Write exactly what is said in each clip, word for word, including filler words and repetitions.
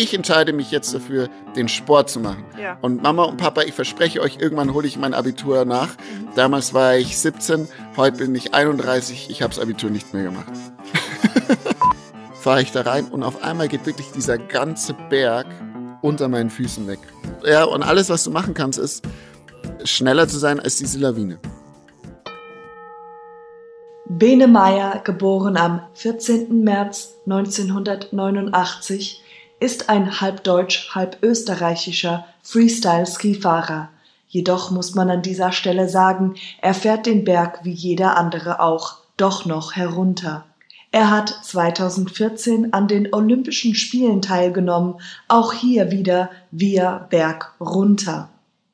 ich entscheide mich jetzt dafür, den Sport zu machen. Ja. Und Mama und Papa, ich verspreche euch, irgendwann hole ich mein Abitur nach. Mhm. Damals war ich siebzehn, heute bin ich einunddreißig, ich habe das Abitur nicht mehr gemacht. Fahre ich da rein und auf einmal geht wirklich dieser ganze Berg unter meinen Füßen weg. Ja, und alles, was du machen kannst, ist, schneller zu sein als diese Lawine. Bene Meier, geboren am vierzehnten März neunzehnhundertneunundachtzig, ist ein halb deutsch, halb österreichischer Freestyle-Skifahrer. Jedoch muss man an dieser Stelle sagen, er fährt den Berg wie jeder andere auch, doch noch herunter. Er hat zweitausendvierzehn an den Olympischen Spielen teilgenommen, auch hier wieder via Berg runter.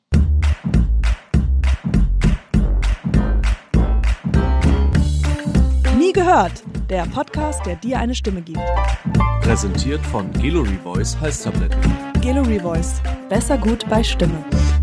Nie gehört, der Podcast, der dir eine Stimme gibt. Präsentiert von Gelo Revoice Halstabletten. Gelo Revoice, besser gut bei Stimme.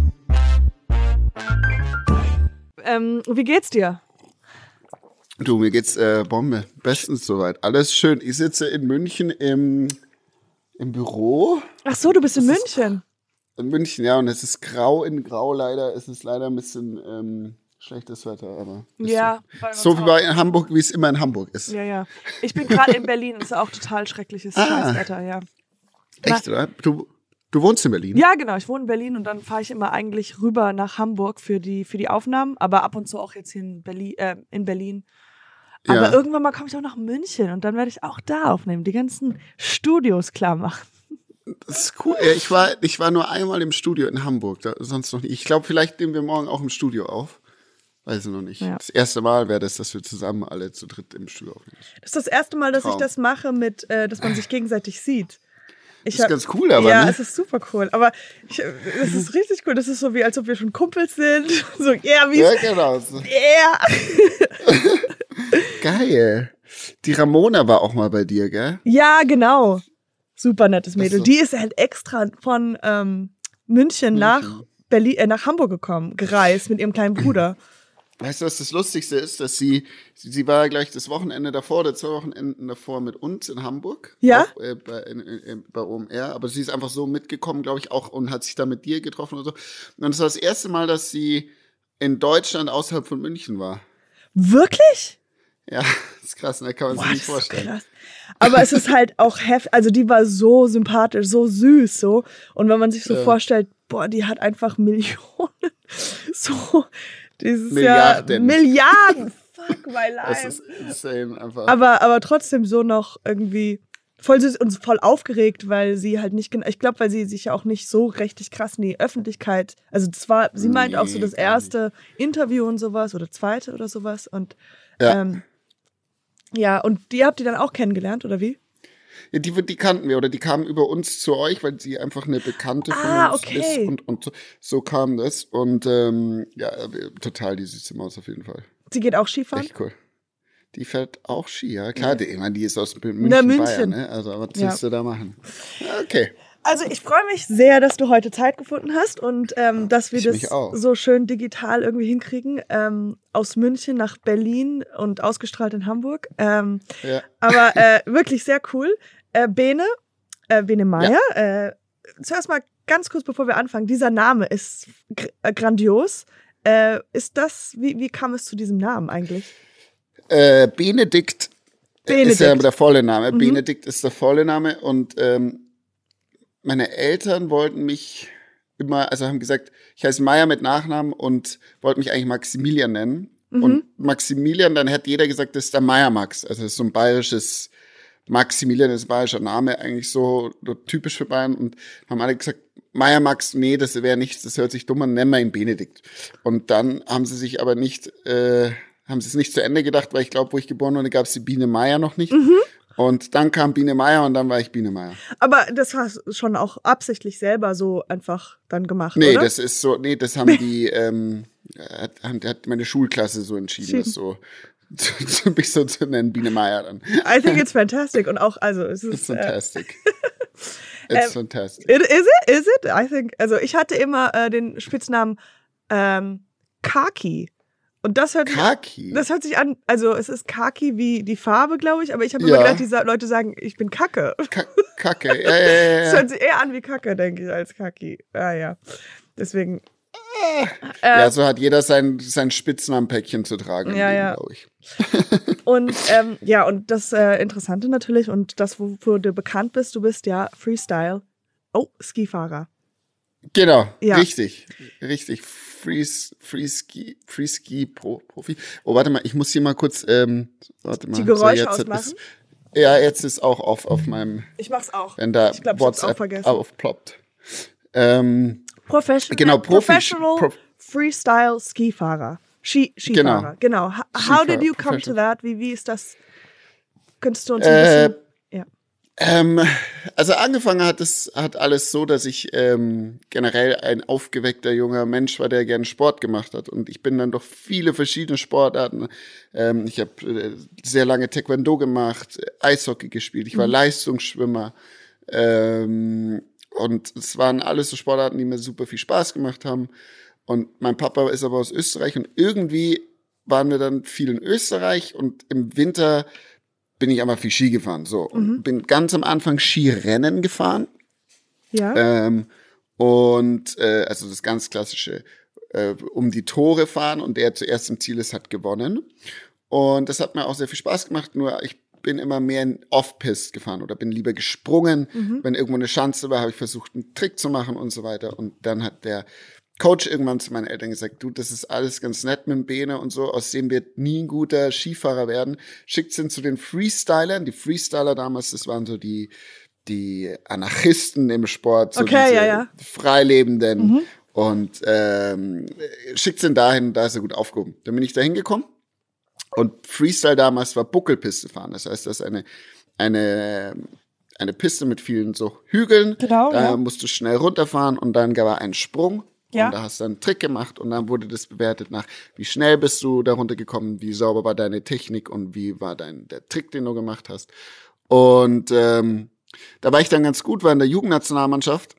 Ähm, wie geht's dir? Du, mir geht's äh, Bombe. Bestens soweit. Alles schön. Ich sitze in München im, im Büro. Ach so, du bist in das München. In München, ja. Und es ist grau in grau leider. Es ist leider ein bisschen ähm, schlechtes Wetter. Aber ja. So, so wie bei in Hamburg, wie es immer in Hamburg ist. Ja, ja. Ich bin gerade in Berlin. Das ist auch total schreckliches ah. Scheißwetter, ja. Echt, oder? Du, du wohnst in Berlin? Ja, genau. Ich wohne in Berlin und dann fahre ich immer eigentlich rüber nach Hamburg für die, für die Aufnahmen. Aber ab und zu auch jetzt hier in Berlin. Äh, in Berlin. Aber ja. Irgendwann mal komme ich auch nach München und dann werde ich auch da aufnehmen, die ganzen Studios klar machen. Das ist cool. Ja, ich war, ich war nur einmal im Studio in Hamburg, da, sonst noch nicht. Ich glaube, vielleicht nehmen wir morgen auch im Studio auf. Weiß ich noch nicht. Ja. Das erste Mal wäre das, dass wir zusammen alle zu dritt im Studio aufnehmen. Das ist das erste Mal, dass Traum. ich das mache, mit, äh, dass man sich gegenseitig sieht. Ich das ist hab, ganz cool, aber Ja, ne? es ist super cool. Aber ich, das ist richtig cool. Das ist so, wie als ob wir schon Kumpels sind. So, yeah, wie Ja, genau. Yeah. Geil. Die Ramona war auch mal bei dir, gell? Ja, genau. Super nettes Mädel. So. Die ist halt extra von ähm, München, München nach Berlin, äh, nach Hamburg gekommen, gereist mit ihrem kleinen Bruder. Weißt du, was das Lustigste ist? Dass sie, sie war gleich das Wochenende davor oder zwei Wochenenden davor mit uns in Hamburg. Ja? Auch, äh, bei, in, in, bei O M R. Aber sie ist einfach so mitgekommen, glaube ich, auch und hat sich da mit dir getroffen und so. Und das war das erste Mal, dass sie in Deutschland außerhalb von München war. Wirklich? Ja, das ist krass, da kann man sich Boah, nicht vorstellen. Krass. Aber es ist halt auch heftig, also die war so sympathisch, so süß, so. Und wenn man sich so ja. vorstellt, boah, die hat einfach Millionen, so, dieses Milliarden. Jahr, Milliarden, fuck my life. Das ist insane einfach. Aber, aber trotzdem so noch irgendwie voll süß und voll aufgeregt, weil sie halt nicht, ich glaube, weil sie sich ja auch nicht so richtig krass in die Öffentlichkeit, also das war, sie meint nee, auch so das erste Interview und sowas oder zweite oder sowas und ja. ähm, Ja, und die habt ihr dann auch kennengelernt, oder wie? Ja, die, die kannten wir, oder die kamen über uns zu euch, weil sie einfach eine Bekannte von ah, uns okay. ist. Und, und so, so kam das. Und ähm, ja, total die süße Maus auf jeden Fall. Sie geht auch Skifahren? Echt cool. Die fährt auch Ski, ja. Klar, ja. Die, ich meine, die ist aus München, Na, München. Bayern, ne? Also, was ja. willst du da machen? Okay. Also ich freue mich sehr, dass du heute Zeit gefunden hast und ähm, dass wir ich das so schön digital irgendwie hinkriegen. Ähm, aus München nach Berlin und ausgestrahlt in Hamburg. Ähm, ja. Aber äh, wirklich sehr cool. Äh, Bene, äh, Bene Meier, ja. äh, zuerst mal ganz kurz, bevor wir anfangen. Dieser Name ist gr- äh, grandios. Äh, ist das, wie, wie kam es zu diesem Namen eigentlich? Äh, Benedikt, Benedikt ist ja der volle Name. Mhm. Benedikt ist der volle Name und ähm, meine Eltern wollten mich immer, also haben gesagt, ich heiße Meier mit Nachnamen und wollten mich eigentlich Maximilian nennen. Mhm. Und Maximilian, dann hat jeder gesagt, das ist der Meier Max. Also das ist so ein bayerisches, Maximilian ist ein bayerischer Name, eigentlich so, so typisch für Bayern. Und haben alle gesagt, Meier Max, nee, das wäre nichts, das hört sich dumm an, nennen wir ihn Benedikt. Und dann haben sie sich aber nicht, äh, haben sie es nicht zu Ende gedacht, weil ich glaube, wo ich geboren wurde, gab es die Biene Meier noch nicht. Mhm. Und dann kam Biene Meier und dann war ich Biene Meier. Aber das hast du schon auch absichtlich selber so einfach dann gemacht, nee, oder? Nee, das ist so, nee, das haben die, ähm, hat, hat meine Schulklasse so entschieden, das so, so mich so zu nennen, Biene Meier dann. I think it's fantastic und auch, also es ist. It's fantastic. Äh, it's ähm, fantastic. It, is it? Is it? I think, also ich hatte immer äh, den Spitznamen ähm, Kaki. Und das hört, Kaki? das hört sich an, also es ist Kaki wie die Farbe, glaube ich, aber ich habe Ja. immer gedacht, die Leute sagen, ich bin Kacke. Ka- Kacke, ja, ja, ja, Das ja. hört sich eher an wie Kacke, denke ich, als Kaki. Ja, ja. Deswegen. Ja, so hat jeder sein, sein Spitznamenpäckchen zu tragen, im Ja, Leben, ja. glaube ich. Und ähm, ja, und das äh, Interessante natürlich und das, wofür du bekannt bist, du bist ja Freestyle. Oh, Skifahrer. Genau, Ja. richtig, richtig. Free, Free Ski, Free Ski Pro, Profi. Oh, warte mal, ich muss hier mal kurz, ähm, warte mal. Die Geräusche jetzt hat ausmachen? es- Ja, jetzt ist auch auf, auf meinem, Ich mach's auch. wenn da Ich glaube, ich hab's auch WhatsApp vergessen. aufploppt. Ähm, Professional, Genau, Profi- Professional Pro- Freestyle Skifahrer. Ski, Skifahrer, genau. How, how did Skifahrer, you come to Professional. that? Wie, wie ist das? Könntest du uns ein Äh, bisschen. Ja. Ähm, also angefangen hat es hat alles so, dass ich ähm, generell ein aufgeweckter junger Mensch war, der gerne Sport gemacht hat. Und ich bin dann durch viele verschiedene Sportarten. Ähm, ich habe äh, sehr lange Taekwondo gemacht, Eishockey gespielt, ich war Mhm. Leistungsschwimmer. Ähm, und es waren alles so Sportarten, die mir super viel Spaß gemacht haben. Und mein Papa ist aber aus Österreich und irgendwie waren wir dann viel in Österreich und im Winter bin ich aber viel Ski gefahren. So, und Mhm. bin ganz am Anfang Skirennen gefahren. Ja. Ähm, und äh, also das ganz klassische äh, um die Tore fahren und der zuerst im Ziel ist, hat gewonnen. Und das hat mir auch sehr viel Spaß gemacht, nur ich bin immer mehr in Off-Pist gefahren oder bin lieber gesprungen. Mhm. Wenn irgendwo eine Schanze war, habe ich versucht, einen Trick zu machen und so weiter. Und dann hat der Coach irgendwann zu meinen Eltern gesagt, du, das ist alles ganz nett mit dem Bene und so, aus dem wird nie ein guter Skifahrer werden. Schickt ihn zu den Freestylern. Die Freestyler damals, das waren so die, die Anarchisten im Sport, so Okay, diese ja, ja. Freilebenden. Mhm. Und ähm, schickt ihn dahin, da ist er gut aufgehoben. Dann bin ich da hingekommen. Und Freestyle damals war Buckelpiste fahren. Das heißt, das ist eine, eine, eine Piste mit vielen so Hügeln. Genau, Da ja. musst du schnell runterfahren und dann war ein Sprung. Ja. Und da hast du einen Trick gemacht und dann wurde das bewertet nach, wie schnell bist du da runtergekommen, wie sauber war deine Technik und wie war dein der Trick, den du gemacht hast. Und ähm, da war ich dann ganz gut, war in der Jugendnationalmannschaft.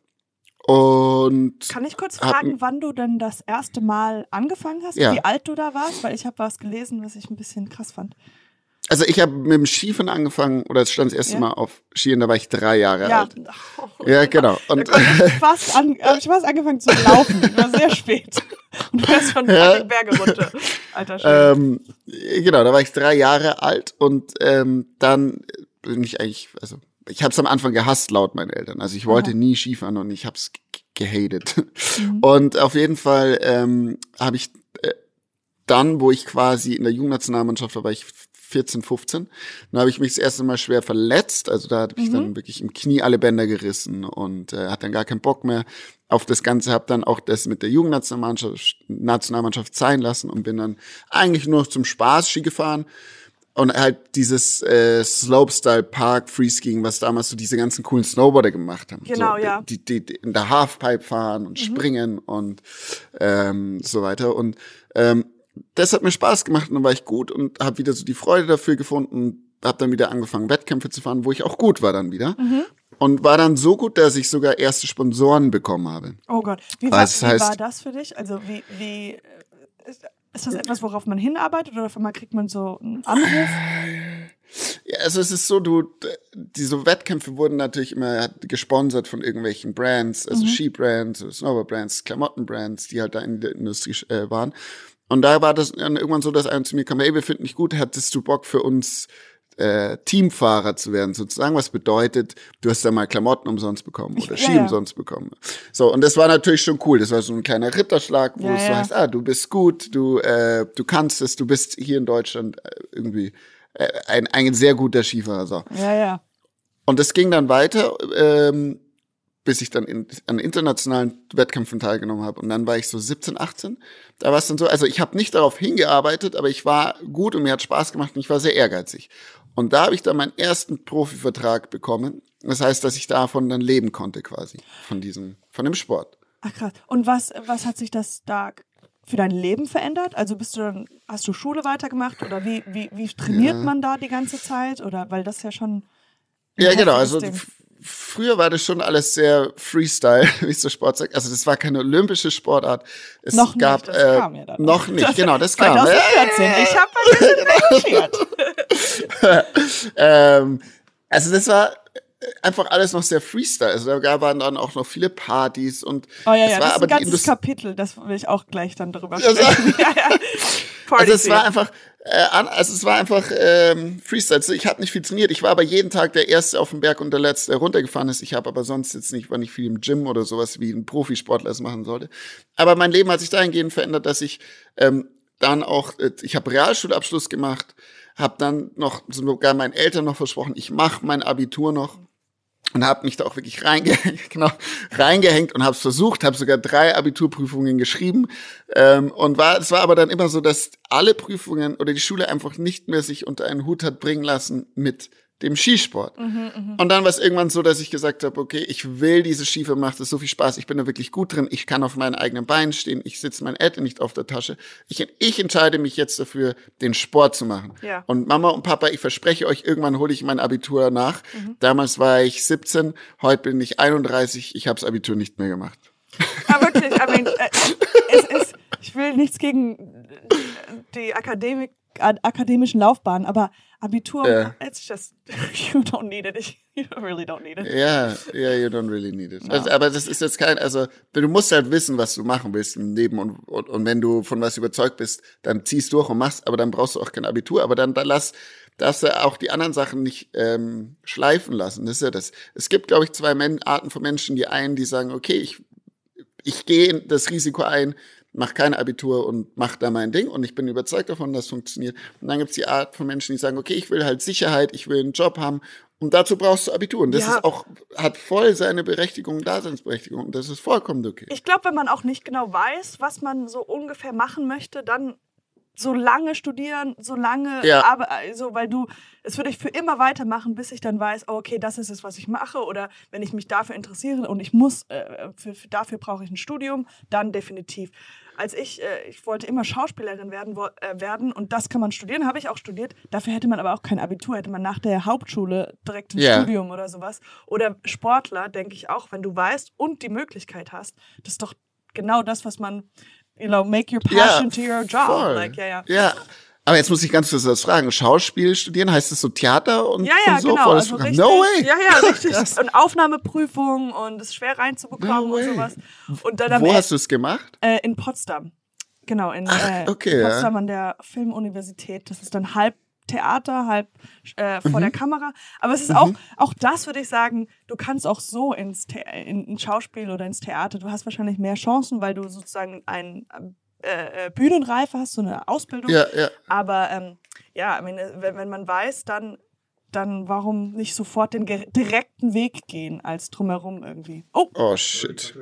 Und Kann ich kurz Hab- fragen, wann du denn das erste Mal angefangen hast? Ja. Wie alt du da warst? Weil ich habe was gelesen, was ich ein bisschen krass fand. also ich habe mit dem Skifahren angefangen, oder es stand das erste Ja. Mal auf Skiern, da war ich drei Jahre Ja, alt. Ja, genau. Da Und konnte ich fast, an, hab ich fast angefangen zu laufen. Ich war sehr spät. Und du hast schon Ja. fucking Berge runter. Alter Schwede. ähm, genau, da war ich drei Jahre alt und ähm, dann bin ich eigentlich, also ich habe es am Anfang gehasst laut meinen Eltern. Also ich wollte Aha. nie Skifahren und ich habe es gehatet. Mhm. Und auf jeden Fall ähm, habe ich äh, dann, wo ich quasi in der Jugendnationalmannschaft war, war ich vierzehn, fünfzehn. Dann habe ich mich das erste Mal schwer verletzt. Also da habe ich Mhm. dann wirklich im Knie alle Bänder gerissen und äh, hatte dann gar keinen Bock mehr auf das Ganze. Habe dann auch das mit der Jugendnationalmannschaft Nationalmannschaft sein lassen und bin dann eigentlich nur zum Spaß Ski gefahren. Und halt dieses äh, Slopestyle Park Freeskiing, was damals so diese ganzen coolen Snowboarder gemacht haben. Genau, so, ja. Die, die, die in der Halfpipe fahren und Mhm. springen und ähm, so weiter. Und ähm, das hat mir Spaß gemacht und dann war ich gut und habe wieder so die Freude dafür gefunden. Habe dann wieder angefangen, Wettkämpfe zu fahren, wo ich auch gut war dann wieder. Mhm. Und war dann so gut, dass ich sogar erste Sponsoren bekommen habe. Oh Gott. Wie, war, das wie heißt- war das für dich? Also wie, wie äh, ist, ist das etwas, worauf man hinarbeitet oder auf einmal kriegt man so einen Anruf? Ja, also es ist so, du, diese Wettkämpfe wurden natürlich immer gesponsert von irgendwelchen Brands, also Mhm. Skibrands, Snowboardbrands, Klamottenbrands, die halt da in der Industrie äh, waren. Und da war das dann irgendwann so, dass einer zu mir kam, hey, wir finden dich gut, hättest du Bock für uns äh, Teamfahrer zu werden, sozusagen, was bedeutet, du hast da mal Klamotten umsonst bekommen oder Ich- Ski ja, ja. umsonst bekommen. So, und das war natürlich schon cool. Das war so ein kleiner Ritterschlag, wo Ja, es so ja. heißt, ah, du bist gut, du, äh, du kannst es, du bist hier in Deutschland äh, irgendwie äh, ein, ein sehr guter Skifahrer. So. Ja, ja. Und es ging dann weiter, ähm, bis ich dann in, an internationalen Wettkämpfen teilgenommen habe. Und dann war ich so siebzehn, achtzehn. Da war es dann so, also ich habe nicht darauf hingearbeitet, aber ich war gut und mir hat Spaß gemacht und ich war sehr ehrgeizig. Und da habe ich dann meinen ersten Profivertrag bekommen. Das heißt, dass ich davon dann leben konnte quasi, von diesem, von dem Sport. Ach krass. Und was, was hat sich das da für dein Leben verändert? Also bist du dann, hast du Schule weitergemacht oder wie, wie, wie trainiert Ja. man da die ganze Zeit? Oder weil das ja schon ein Ja, genau. Also heftiges Ding. f- früher war das schon alles sehr Freestyle, wie es so Sport sagt. Also das war keine olympische Sportart. Es noch gab, nicht, das äh, kam ja dann. Noch nicht, das, genau, das kam. zwanzig vierzehn, ich habe ein bisschen recherchiert. ähm, also das war einfach alles noch sehr Freestyle. Also da waren dann auch noch viele Partys und oh ja, es ja, war das ist aber ein ganzes die Indust- Kapitel, das will ich auch gleich dann darüber Also- sprechen. ja, ja. Also es war einfach, äh, an- also es war einfach ähm, Freestyle. Also ich habe nicht viel trainiert. Ich war aber jeden Tag der Erste auf dem Berg und der Letzte, der runtergefahren ist. Ich habe aber sonst jetzt nicht, war nicht viel im Gym oder sowas, wie ein Profisportler es machen sollte. Aber mein Leben hat sich dahingehend verändert, dass ich ähm, dann auch, äh, ich habe Realschulabschluss gemacht, habe dann noch sogar meinen Eltern noch versprochen, ich mache mein Abitur noch. Und habe mich da auch wirklich reingehängt, genau, reingehängt und habe es versucht, habe sogar drei Abiturprüfungen geschrieben. Ähm, und war, es war aber dann immer so, dass alle Prüfungen oder die Schule einfach nicht mehr sich unter einen Hut hat bringen lassen mit dem Skisport. Mhm, mh. Und dann war es irgendwann so, dass ich gesagt habe, okay, ich will diese Skifahrer, macht es so viel Spaß, ich bin da wirklich gut drin, ich kann auf meinen eigenen Beinen stehen, ich sitze meinen Eltern nicht auf der Tasche. Ich, ich entscheide mich jetzt dafür, den Sport zu machen. Ja. Und Mama und Papa, ich verspreche euch, irgendwann hole ich mein Abitur nach. Mhm. Damals war ich siebzehn, heute bin ich einunddreißig, ich habe das Abitur nicht mehr gemacht. Aber wirklich, I mean, äh, es ist, ich will nichts gegen die Akademik, akademischen Laufbahnen, aber Abitur, Ja. it's just, you don't need it. You really don't need it. Ja, ja, you don't really need it. Also, aber das ist jetzt kein, also du musst halt wissen, was du machen willst im Leben und, und, und wenn du von was überzeugt bist, dann ziehst durch und machst, aber dann brauchst du auch kein Abitur, aber dann, dann lass, darfst du auch die anderen Sachen nicht ähm, schleifen lassen. Das ist ja das. Es gibt, glaube ich, zwei Men- Arten von Menschen, die einen, die sagen, okay, ich, ich gehe das Risiko ein, mach kein Abitur und mach da mein Ding und ich bin überzeugt davon, dass es funktioniert. Und dann gibt's die Art von Menschen, die sagen, okay, ich will halt Sicherheit, ich will einen Job haben und dazu brauchst du Abitur. Und das Ja. ist auch, hat voll seine Berechtigung, Daseinsberechtigung und das ist vollkommen okay. Ich glaube, wenn man auch nicht genau weiß, was man so ungefähr machen möchte, dann so lange studieren, so lange, Ja. aber also, weil du, es würde ich für immer weitermachen, bis ich dann weiß, oh, okay, das ist es, was ich mache, oder wenn ich mich dafür interessiere und ich muss, äh, für, für, dafür brauche ich ein Studium, dann definitiv. Als ich, äh, ich wollte immer Schauspielerin werden, wo, äh, werden und das kann man studieren, habe ich auch studiert. Dafür hätte man aber auch kein Abitur, hätte man nach der Hauptschule direkt ein Ja. Studium oder sowas. Oder Sportler, denke ich auch, wenn du weißt und die Möglichkeit hast, das ist doch genau das, was man, you know, make your passion to your job. voll. Like, ja, ja. Ja. Aber jetzt muss ich ganz kurz was fragen. Schauspiel studieren, heißt das so Theater und, Ja, ja, und so? genau. Volles Also Programm? richtig, No way! Ja, ja, richtig. Krass. Und Aufnahmeprüfung und es ist schwer reinzubekommen No und way. sowas. Und dann am Wo Ende- hast du es gemacht? Äh, in Potsdam. Genau, in Ach, äh, okay, ja. Potsdam an der Filmuniversität. Das ist dann halb Theater, halb äh, vor Mhm. der Kamera. Aber es ist auch, auch das würde ich sagen, du kannst auch so ins The in, in Schauspiel oder ins Theater. Du hast wahrscheinlich mehr Chancen, weil du sozusagen ein äh, äh, Bühnenreife hast, so eine Ausbildung. Ja, ja. Aber ähm, ja, I mean, wenn, wenn man weiß, dann, dann warum nicht sofort den ge- direkten Weg gehen, als drumherum irgendwie. Oh, Oh, shit.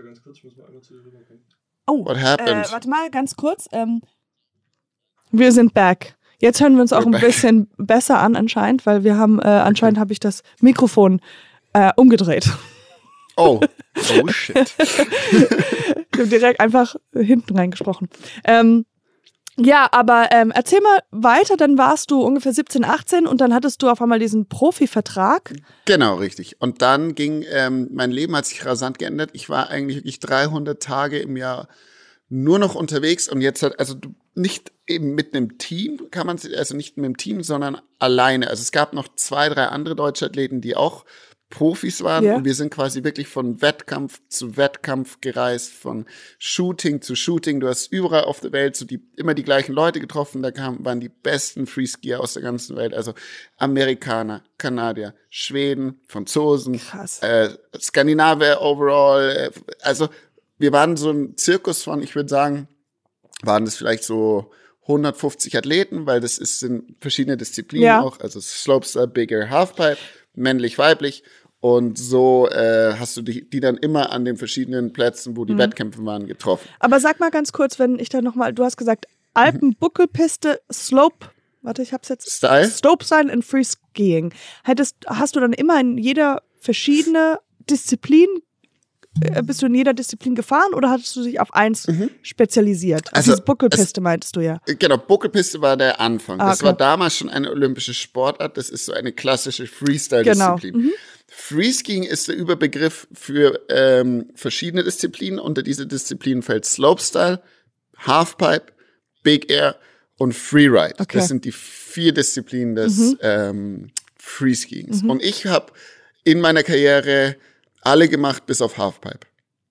oh. What happened? Äh, warte mal, ganz kurz. Ähm, wir sind back. Jetzt hören wir uns auch We're ein back. bisschen besser an anscheinend, weil wir haben, äh, anscheinend habe ich das Mikrofon äh, umgedreht. Oh, oh, shit. Ich habe direkt einfach hinten reingesprochen. Ähm, ja, aber ähm, erzähl mal weiter, dann warst du ungefähr siebzehn, achtzehn und dann hattest du auf einmal diesen Profivertrag. Genau, richtig. Und dann ging, ähm, mein Leben hat sich rasant geändert. Ich war eigentlich wirklich dreihundert Tage im Jahr nur noch unterwegs und jetzt hat, also du, nicht eben mit einem Team, kann man, also nicht mit einem Team, sondern alleine. Also es gab noch zwei, drei andere deutsche Athleten, die auch Profis waren Ja. und wir sind quasi wirklich von Wettkampf zu Wettkampf gereist, von Shooting zu Shooting. Du hast überall auf der Welt so die, immer die gleichen Leute getroffen, da kamen, waren die besten Freeskier aus der ganzen Welt, also Amerikaner, Kanadier, Schweden, Franzosen, Krass. äh, Skandinavier overall, äh, also wir waren so ein Zirkus von, ich würde sagen, waren das vielleicht so hundertfünfzig Athleten, weil das ist in verschiedene Disziplinen Ja. auch, also Slopestyle, Bigger, Halfpipe, männlich, weiblich. Und so äh, hast du die, die dann immer an den verschiedenen Plätzen, wo die Mhm. Wettkämpfe waren, getroffen. Aber sag mal ganz kurz, wenn ich da nochmal, du hast gesagt, Alpenbuckelpiste, Slope, warte, ich hab's jetzt. Style? Slopestyle und Freeskiing. Hättest, hast du dann immer in jeder verschiedene Disziplin äh, bist du in jeder Disziplin gefahren oder hattest du dich auf eins mhm. spezialisiert? Also, also diese Buckelpiste es, meintest du ja. Genau, Buckelpiste war der Anfang. Ah, das okay. war damals schon eine olympische Sportart. Das ist so eine klassische Freestyle-Disziplin. Genau. Mhm. Freeskiing ist der Überbegriff für ähm, verschiedene Disziplinen. Unter diese Disziplinen fällt Slopestyle, Halfpipe, Big Air und Freeride. Okay. Das sind die vier Disziplinen des mhm. ähm, Freeskiings. Mhm. Und ich habe in meiner Karriere alle gemacht, bis auf Halfpipe.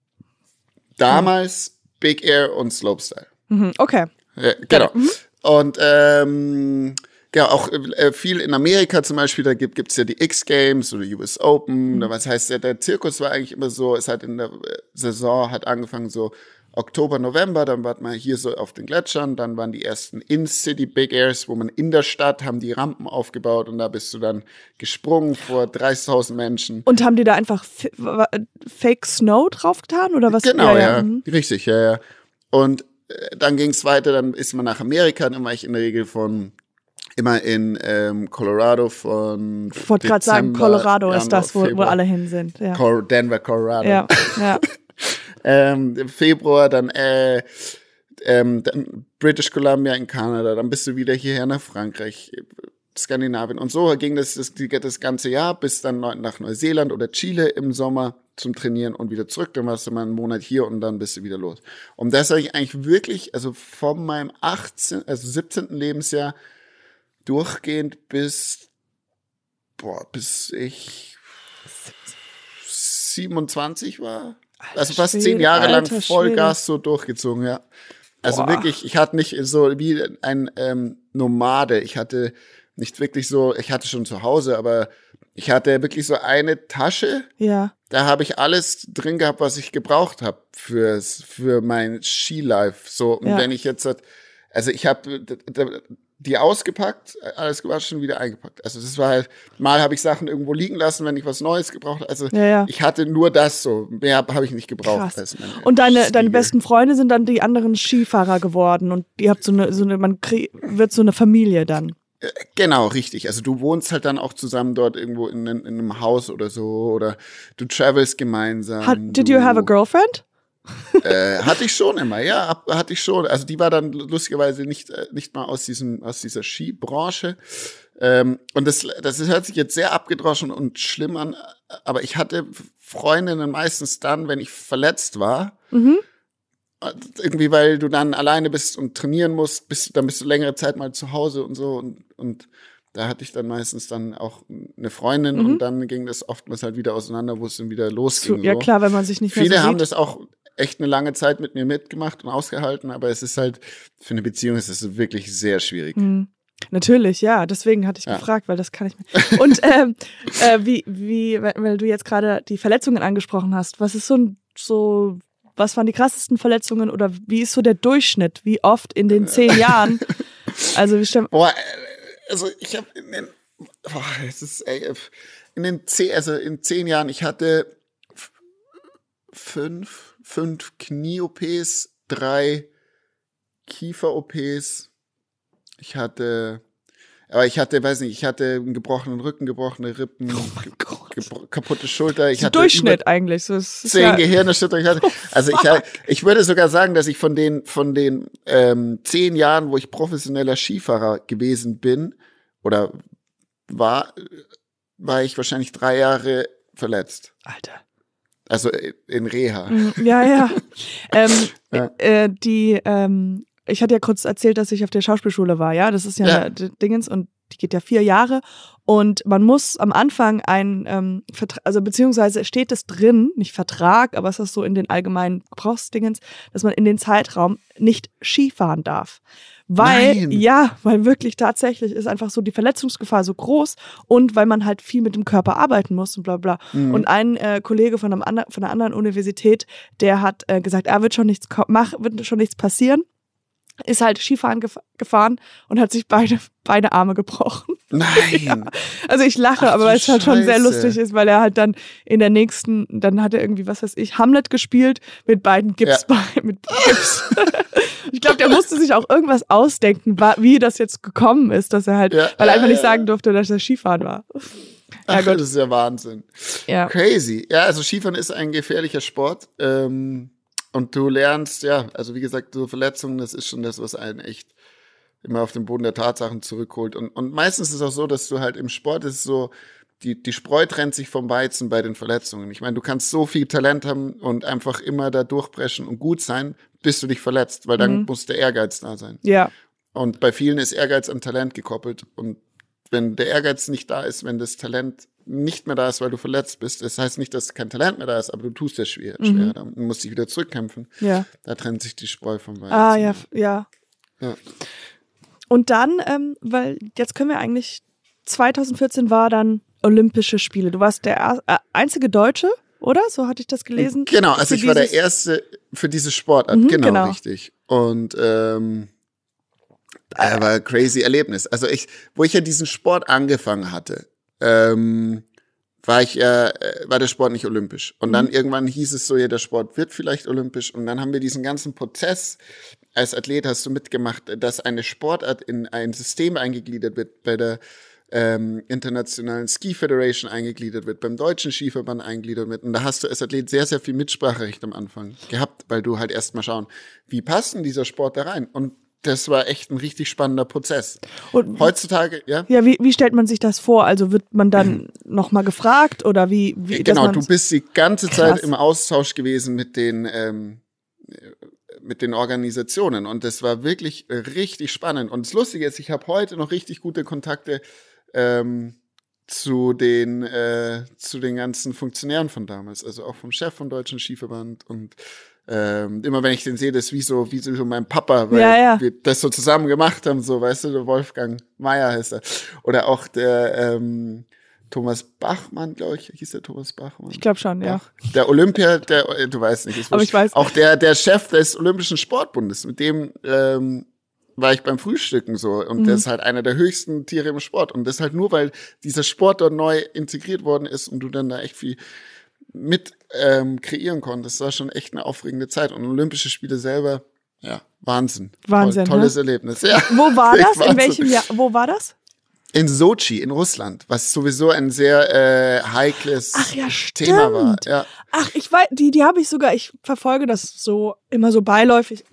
Damals mhm. Big Air und Slopestyle. Mhm. Okay. Ja, genau. Mhm. Und ähm, ja, auch äh, viel in Amerika zum Beispiel, da gibt es ja die X-Games oder U S Open. Mhm. Was heißt, der, der Zirkus war eigentlich immer so, es hat in der Saison hat angefangen so Oktober, November, dann war man hier so auf den Gletschern, dann waren die ersten In-City Big Airs, wo man in der Stadt haben die Rampen aufgebaut und da bist du dann gesprungen vor dreißigtausend Menschen. Und haben die da einfach F- Fake Snow draufgetan oder was? Genau, ja, ja. ja. Mhm. Richtig, ja, ja. Und äh, dann ging es weiter, dann ist man nach Amerika, dann war ich in der Regel von immer in ähm, Colorado von Ich wollte gerade sagen, Colorado Januar, ist das, wo, wo alle hin sind. Ja. Cor- Denver, Colorado. Ja, ja. ähm, Im Februar dann, äh, ähm, dann British Columbia in Kanada, dann bist du wieder hierher nach Frankreich, Skandinavien. Und so ging das, das das ganze Jahr bis dann nach Neuseeland oder Chile im Sommer zum Trainieren und wieder zurück. Dann warst du mal einen Monat hier und dann bist du wieder los. Und das habe ich eigentlich wirklich, also von meinem achtzehnten, also siebzehnten Lebensjahr durchgehend bis, boah, bis ich siebenundzwanzig war. Alter Also fast Schwede, zehn Jahre lang Alter Vollgas Schwede. so durchgezogen, ja. Also Boah. wirklich, ich hatte nicht so wie ein ähm, Nomade. Ich hatte nicht wirklich so, ich hatte schon zu Hause, aber ich hatte wirklich so eine Tasche. Ja. Da habe ich alles drin gehabt, was ich gebraucht habe fürs für mein Skilife. So, und Ja. wenn ich jetzt, also ich habe die ausgepackt, alles gewaschen, wieder eingepackt. Also das war halt, mal habe ich Sachen irgendwo liegen lassen, wenn ich was Neues gebraucht habe. Also Ja, ja. ich hatte nur das so, mehr habe hab ich nicht gebraucht. Krass. Als meine Und deine, deine Stiege. besten Freunde sind dann die anderen Skifahrer geworden und ihr habt so eine, so eine, man krie- wird so eine Familie dann. Genau, richtig. Also du wohnst halt dann auch zusammen dort irgendwo in, in einem Haus oder so oder du travelst gemeinsam. Hat, did du, you have a girlfriend? Äh, hatte ich schon immer, ja, ab- hatte ich schon. Also die war dann lustigerweise nicht äh, nicht mal aus diesem aus dieser Skibranche. Ähm, und das das ist, hört sich jetzt sehr abgedroschen und schlimm an, aber ich hatte Freundinnen meistens dann, wenn ich verletzt war. Mhm. Irgendwie, weil du dann alleine bist und trainieren musst, bist, dann bist du längere Zeit mal zu Hause und so und und da hatte ich dann meistens dann auch eine Freundin Mhm. und dann ging das oftmals halt wieder auseinander, wo es dann wieder losging. So, ja so. klar, wenn man sich nicht mehr Viele so haben sieht. das auch echt eine lange Zeit mit mir mitgemacht und ausgehalten, aber es ist halt, für eine Beziehung ist es wirklich sehr schwierig. Mhm. Natürlich, ja. Deswegen hatte ich Ja. gefragt, weil das kann ich mir. Und ähm, äh, wie, wie, weil weil du jetzt gerade die Verletzungen angesprochen hast, was ist so ein, so, was waren die krassesten Verletzungen oder wie ist so der Durchschnitt? Wie oft in den zehn Jahren? Also wie stimmt. Boah, also ich habe in den, boah, es ist, ey, in den zehn, also in zehn Jahren, ich hatte f- fünf, fünf Knie-O Ps, drei Kiefer-O Ps. Ich hatte, aber ich hatte, weiß nicht, ich hatte einen gebrochenen Rücken, gebrochene Rippen, ge- gebro- kaputte Schulter. Ich So hatte Durchschnitt über eigentlich. So, es ist zehn ja, Gehirnerschütterungen. Ich hatte, also ich, ich würde sogar sagen, dass ich von den von den ähm, zehn Jahren, wo ich professioneller Skifahrer gewesen bin oder war, war ich wahrscheinlich drei Jahre verletzt. Alter. Also in Reha. Mhm, Ja, ja. ähm, Ja. Äh, die, ähm, ich hatte ja kurz erzählt, dass ich auf der Schauspielschule war, ja. Das ist ja, Ja. eine D- Dingens und die geht ja vier Jahre. Und man muss am Anfang ein, ähm, Vertra- also beziehungsweise steht es drin, nicht Vertrag, aber es ist so in den allgemeinen Gebrauchsdingens, dass man in den Zeitraum nicht Ski fahren darf. Weil, Nein. ja, weil wirklich tatsächlich ist einfach so die Verletzungsgefahr so groß und weil man halt viel mit dem Körper arbeiten muss und bla bla. Mhm. Und ein äh, Kollege von, einem ander, von einer anderen Universität, der hat äh, gesagt, er wird schon nichts ko- mach, wird schon nichts passieren, ist halt Skifahren gef- gefahren und hat sich beide, beide Arme gebrochen. Nein. Also ich lache, Ach aber du weil es halt schon sehr Scheiße. lustig ist, weil er halt dann in der nächsten, dann hat er irgendwie, was weiß ich, Hamlet gespielt mit beiden Gipsbeinen, mit Gips. Ich glaube, der musste sich auch irgendwas ausdenken, wa- wie das jetzt gekommen ist, dass er halt, Ja, weil er ja, einfach nicht ja. sagen durfte, dass er Skifahren war. Ach, Ja, gut. das ist ja Wahnsinn. Ja. Crazy. Ja, also Skifahren ist ein gefährlicher Sport. Ähm, und du lernst, ja, also wie gesagt, so Verletzungen, das ist schon das, was einen echt immer auf den Boden der Tatsachen zurückholt. Und, und meistens ist es auch so, dass du halt im Sport ist so, die, die Spreu trennt sich vom Weizen bei den Verletzungen. Ich meine, du kannst so viel Talent haben und einfach immer da durchbrechen und gut sein, bis du dich verletzt, weil dann Mhm. muss der Ehrgeiz da sein. Ja. Und bei vielen ist Ehrgeiz an Talent gekoppelt. Und wenn der Ehrgeiz nicht da ist, wenn das Talent nicht mehr da ist, weil du verletzt bist, das heißt nicht, dass kein Talent mehr da ist, aber du tust es schwer, Mhm. schwer. Dann musst dich wieder zurückkämpfen. Ja. Da trennt sich die Spreu vom Weizen. Ah, ja, f- ja. Ja. Und dann, ähm, weil jetzt können wir eigentlich, zwanzig vierzehn war dann Olympische Spiele. Du warst der er- äh, einzige Deutsche, oder? So hatte ich das gelesen. Genau, also Für ich war der dieses- Erste für diese Sportart, Mhm, genau, genau. richtig. Und ähm, äh, war ein crazy Erlebnis. Also ich, wo ich ja diesen Sport angefangen hatte, ähm, war ich ja, äh, war der Sport nicht olympisch. Und dann irgendwann hieß es so, ja, der Sport wird vielleicht olympisch. Und dann haben wir diesen ganzen Prozess, als Athlet hast du mitgemacht, dass eine Sportart in ein System eingegliedert wird, bei der ähm, Internationalen Ski Federation eingegliedert wird, beim Deutschen Skiverband eingegliedert wird. Und da hast du als Athlet sehr, sehr viel Mitspracherecht am Anfang gehabt, weil du halt erst mal schauen, wie passt denn dieser Sport da rein? Und das war echt ein richtig spannender Prozess. Und Heutzutage, ja? ja, wie, wie stellt man sich das vor? Also wird man dann nochmal gefragt oder wie? wie dass Genau, man- du bist die ganze Krass. Zeit im Austausch gewesen mit den ähm, mit den Organisationen und das war wirklich richtig spannend. Und das Lustige ist, ich habe heute noch richtig gute Kontakte ähm, zu den äh, zu den ganzen Funktionären von damals, also auch vom Chef vom Deutschen Skiverband und ähm, immer wenn ich den sehe, das ist wie so wie so mein Papa, weil Ja, ja. wir das so zusammen gemacht haben, so weißt du, der Wolfgang Meier heißt er oder auch der ähm, Thomas Bachmann, glaube ich, hieß der Thomas Bachmann? Ich glaube schon, ja. Bach. Der Olympia, der, äh, du weißt nicht, ist Aber wurscht. ich weiß. Auch der, der Chef des Olympischen Sportbundes, mit dem ähm, war ich beim Frühstücken so. Und Mhm. der ist halt einer der höchsten Tiere im Sport. Und das halt nur, weil dieser Sport dort neu integriert worden ist und du dann da echt viel mit ähm, kreieren konntest. Das war schon echt eine aufregende Zeit. Und Olympische Spiele selber, ja, Wahnsinn. Wahnsinn, Toll, tolles ne? Erlebnis. Ja. Wo war Echt das? In Wahnsinn. welchem Jahr? Wo war das? In Sochi, in Russland, was sowieso ein sehr äh, heikles Ach ja, Thema war. stimmt. Ja. Ach, ich weiß, die, die habe ich sogar, ich verfolge das so immer so beiläufig.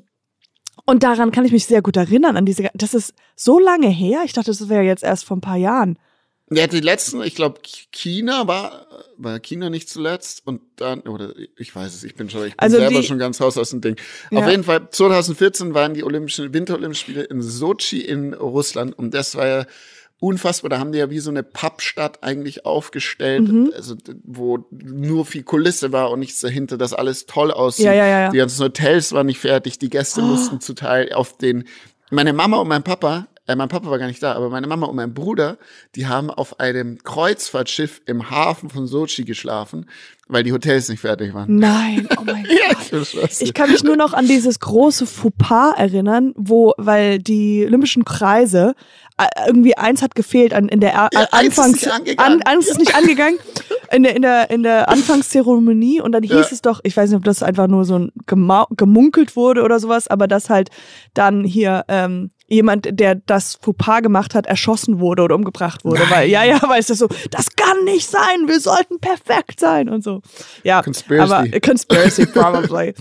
Und daran kann ich mich sehr gut erinnern, an diese, das ist so lange her. Ich dachte, das wäre jetzt erst vor ein paar Jahren. Ja, die letzten, ich glaube, China war, war China nicht zuletzt und dann, oder ich weiß es, ich bin schon, ich bin Also selber die- schon ganz raus aus dem Ding. Ja. Auf jeden Fall, zwanzig vierzehn waren die Olympischen, Winterolympischen Spiele in Sochi in Russland und das war ja unfassbar. Da haben die ja wie so eine Pappstadt eigentlich aufgestellt, Mhm. also wo nur viel Kulisse war und nichts dahinter, dass alles toll aussieht. Ja, ja, ja, ja. Die ganzen Hotels waren nicht fertig, die Gäste Oh. mussten zu Teil auf den, meine Mama und mein Papa, äh, mein Papa war gar nicht da, aber meine Mama und mein Bruder, die haben auf einem Kreuzfahrtschiff im Hafen von Sochi geschlafen, weil die Hotels nicht fertig waren. Nein, oh mein Ja, Gott. ich schwör's dir. Ich kann mich nur noch an dieses große Fauxpas erinnern, wo, weil die Olympischen Kreise, äh, irgendwie eins hat gefehlt an, in der er, Ja, eins ist Anfangs, nicht angegangen. an, eins ist nicht angegangen, in der, in der, in der Anfangszeremonie und dann hieß Ja. es doch, ich weiß nicht, ob das einfach nur so ein gemau gemunkelt wurde oder sowas, aber dass halt dann hier, ähm, jemand, der das Fauxpas gemacht hat, erschossen wurde oder umgebracht wurde. Nein. Weil, ja, ja, weil es ist so, das kann nicht sein, wir sollten perfekt sein und so. Ja, Conspiracy. aber äh, Conspiracy, probably.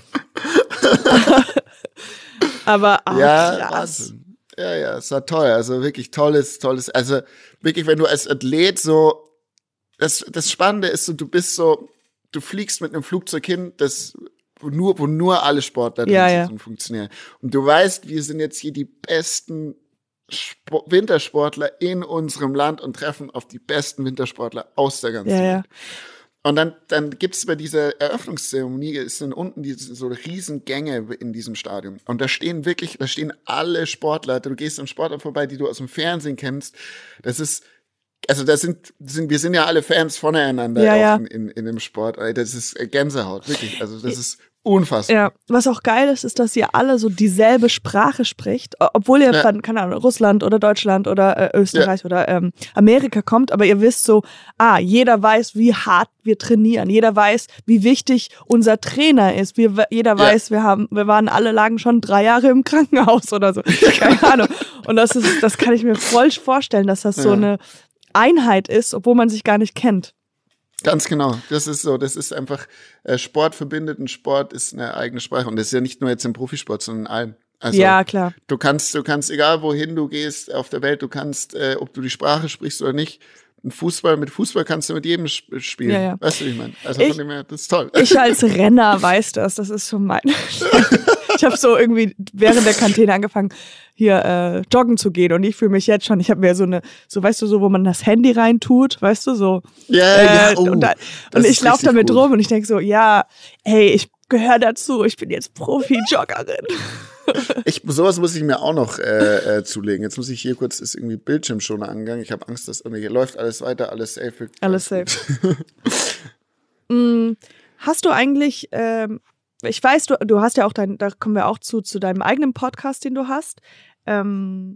aber, ah, Ja, krass. Wahnsinn. Ja, ja, es war toll. Also wirklich tolles, tolles. Also wirklich, wenn du als Athlet so, das, das Spannende ist so, du bist so, du fliegst mit einem Flugzeug hin, das wo nur, wo nur alle Sportler drin Ja, sind ja. und funktionieren. Und du weißt, wir sind jetzt hier die besten Sp- Wintersportler in unserem Land und treffen auf die besten Wintersportler aus der ganzen Ja, Welt. ja. Und dann, dann gibt's bei dieser Eröffnungszeremonie, es sind unten diese so riesen Gänge in diesem Stadion. Und da stehen wirklich, da stehen alle Sportler. Du gehst an Sportler vorbei, die du aus dem Fernsehen kennst. Das ist, also das sind, sind wir sind ja alle Fans voneinander Ja, auch ja. In, in, in dem Sport. Das ist Gänsehaut, wirklich. Also das ist unfassbar. Ja, was auch geil ist, ist, dass ihr alle so dieselbe Sprache spricht, o- obwohl ihr Ja. von, keine Ahnung, Russland oder Deutschland oder äh, Österreich oder ähm, Amerika kommt, aber ihr wisst so, ah, jeder weiß, wie hart wir trainieren, jeder weiß, wie wichtig unser Trainer ist, wir, jeder weiß, wir haben, wir waren alle lagen schon drei Jahre im Krankenhaus oder so, keine Ahnung. Und das ist, das kann ich mir voll vorstellen, dass das so Ja. eine Einheit ist, obwohl man sich gar nicht kennt. Ganz genau. Das ist so. Das ist einfach, äh, Sport verbindet und Sport ist eine eigene Sprache. Und das ist ja nicht nur jetzt im Profisport, sondern in allem. Also, ja, klar. Du kannst, du kannst, egal wohin du gehst auf der Welt, du kannst, äh, ob du die Sprache sprichst oder nicht, ein Fußball, mit Fußball kannst du mit jedem sp- spielen. Ja, ja. Weißt du, wie ich meine? Also Ich- von dem her, das ist toll. Ich als Renner weiß das. Das ist so mein. Ich habe so irgendwie während der Kantine angefangen, hier äh, joggen zu gehen. Und ich fühle mich jetzt schon, ich habe mir so eine, so weißt du, so, wo man das Handy reintut, weißt du, so. Ja, Äh, ja, oh, und da, das und ist ich laufe richtig damit gut. rum und ich denke so, ja, hey, ich gehöre dazu, ich bin jetzt Profi-Joggerin. Ich, sowas muss ich mir auch noch äh, äh, zulegen. Jetzt muss ich hier kurz, ist irgendwie Bildschirmschoner angegangen. Ich habe Angst, dass irgendwie hier läuft alles weiter, alles safe. Alles safe. mm, hast du eigentlich, ähm, ich weiß, du, du hast ja auch dein, da kommen wir auch zu, zu deinem eigenen Podcast, den du hast. Ähm,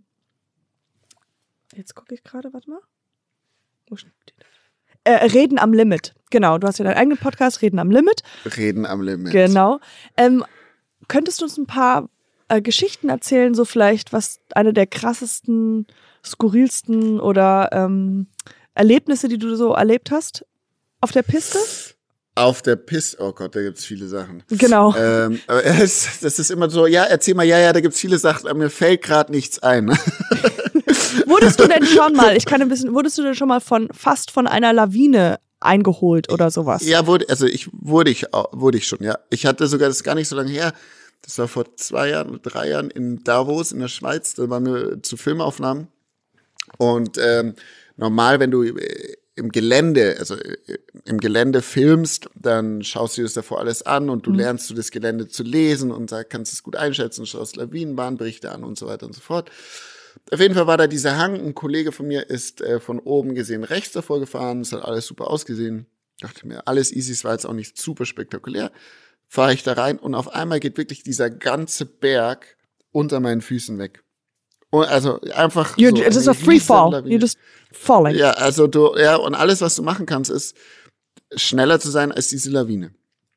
jetzt gucke ich gerade, warte mal. Wo steht der? Äh, Reden am Limit. Genau, du hast ja deinen eigenen Podcast, Reden am Limit. Reden am Limit. Genau. Ähm, könntest du uns ein paar äh, Geschichten erzählen, so vielleicht, was eine der krassesten, skurrilsten oder ähm, Erlebnisse, die du so erlebt hast auf der Piste? Auf der Piste, oh Gott, da gibt's viele Sachen. Genau. Ähm, aber es, das ist immer so, ja, erzähl mal, ja, ja, da gibt's viele Sachen, aber mir fällt gerade nichts ein. Wurdest du denn schon mal, ich kann ein bisschen, wurdest du denn schon mal von fast von einer Lawine eingeholt oder sowas? Ja, wurde, also ich wurde ich auch- wurde ich schon, ja. Ich hatte sogar, das ist gar nicht so lange her, das war vor zwei Jahren oder drei Jahren in Davos in der Schweiz, da waren wir zu Filmaufnahmen. Und ähm, normal, wenn du äh, im Gelände, also äh, im Gelände filmst, dann schaust du dir das davor alles an und du Mhm. lernst du das Gelände zu lesen und da kannst es gut einschätzen, schaust Lawinenbahnberichte an und so weiter und so fort. Auf jeden Fall war da dieser Hang, ein Kollege von mir ist äh, von oben gesehen rechts davor gefahren, es hat alles super ausgesehen. Dachte mir, alles easy, es war jetzt auch nicht super spektakulär. Fahre ich da rein und auf einmal geht wirklich dieser ganze Berg unter meinen Füßen weg. Und also einfach You, so it is eine a free fall. Riesenlawine. You're just falling. Ja, also du, ja, und alles, was du machen kannst, ist schneller zu sein als diese Lawine.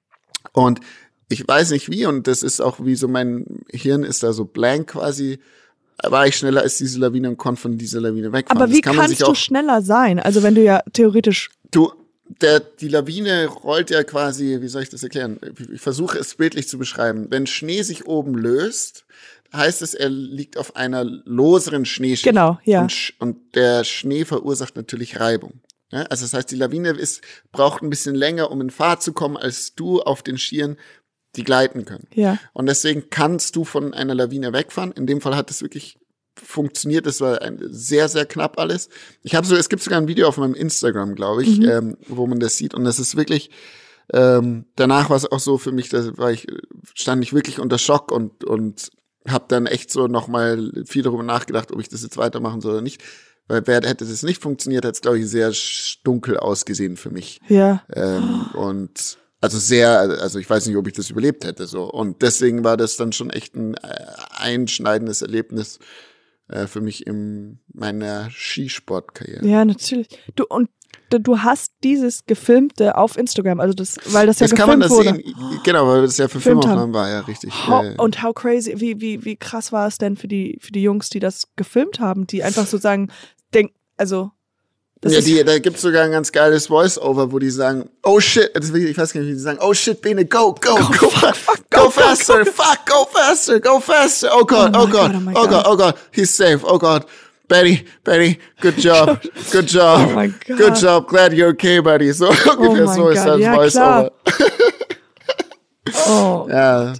Und ich weiß nicht wie, und das ist auch wie so, mein Hirn ist da so blank quasi, war ich schneller als diese Lawine und konnte von dieser Lawine wegfahren. Aber Das wie kann man kannst sich du auch, schneller sein? Also wenn du ja theoretisch, du, der, die Lawine rollt ja quasi, wie soll ich das erklären? Ich versuche es bildlich zu beschreiben. Wenn Schnee sich oben löst, heißt es, er liegt auf einer loseren Schneeschicht. Genau, ja. Und, Sch- und der Schnee verursacht natürlich Reibung. Ja, also das heißt, die Lawine ist, braucht ein bisschen länger, um in Fahrt zu kommen, als du auf den Skiern, die gleiten können. ja. Und deswegen kannst du von einer Lawine wegfahren. In dem Fall hat es wirklich funktioniert. Das war ein, sehr, sehr knapp alles. Ich habe so, es gibt sogar ein Video auf meinem Instagram, glaube ich, Mhm. ähm, wo man das sieht. Und das ist wirklich, ähm, danach war es auch so für mich, da war ich, stand ich wirklich unter Schock und, und habe dann echt so nochmal viel darüber nachgedacht, ob ich das jetzt weitermachen soll oder nicht. Weil wer hätte das nicht funktioniert, hätte es, glaube ich, sehr sch- dunkel ausgesehen für mich. Ja. Ähm, und also sehr, also ich weiß nicht, ob ich das überlebt hätte. So. Und deswegen war das dann schon echt ein äh, einschneidendes Erlebnis äh, für mich in meiner Skisportkarriere. Ja, natürlich. Du, und du- du hast dieses Gefilmte auf Instagram, also das, weil das ja Das kann man gefilmt das wurde. sehen, genau, weil das ja für Gefilmt Filmaufnahmen war, ja, richtig. How, Äh, und how crazy, wie, wie, wie krass war es denn für die, für die Jungs, die das gefilmt haben, die einfach sozusagen denken, also, das ja, ist, die, da gibt's sogar ein ganz geiles Voice-Over, wo die sagen, oh shit, also ich weiß gar nicht, wie die sagen, oh shit, Bene, go, go, go, fuck, fuck, go go, faster, fuck, go faster, go faster, oh God, Oh oh my God, God, oh my oh God, God. oh God, he's safe, oh God, Betty, Betty, good job, good job, Oh my God. good job, glad you're okay, buddy, so ungefähr mein so ist Gott, das ja, Voice-Over. oh. Ja,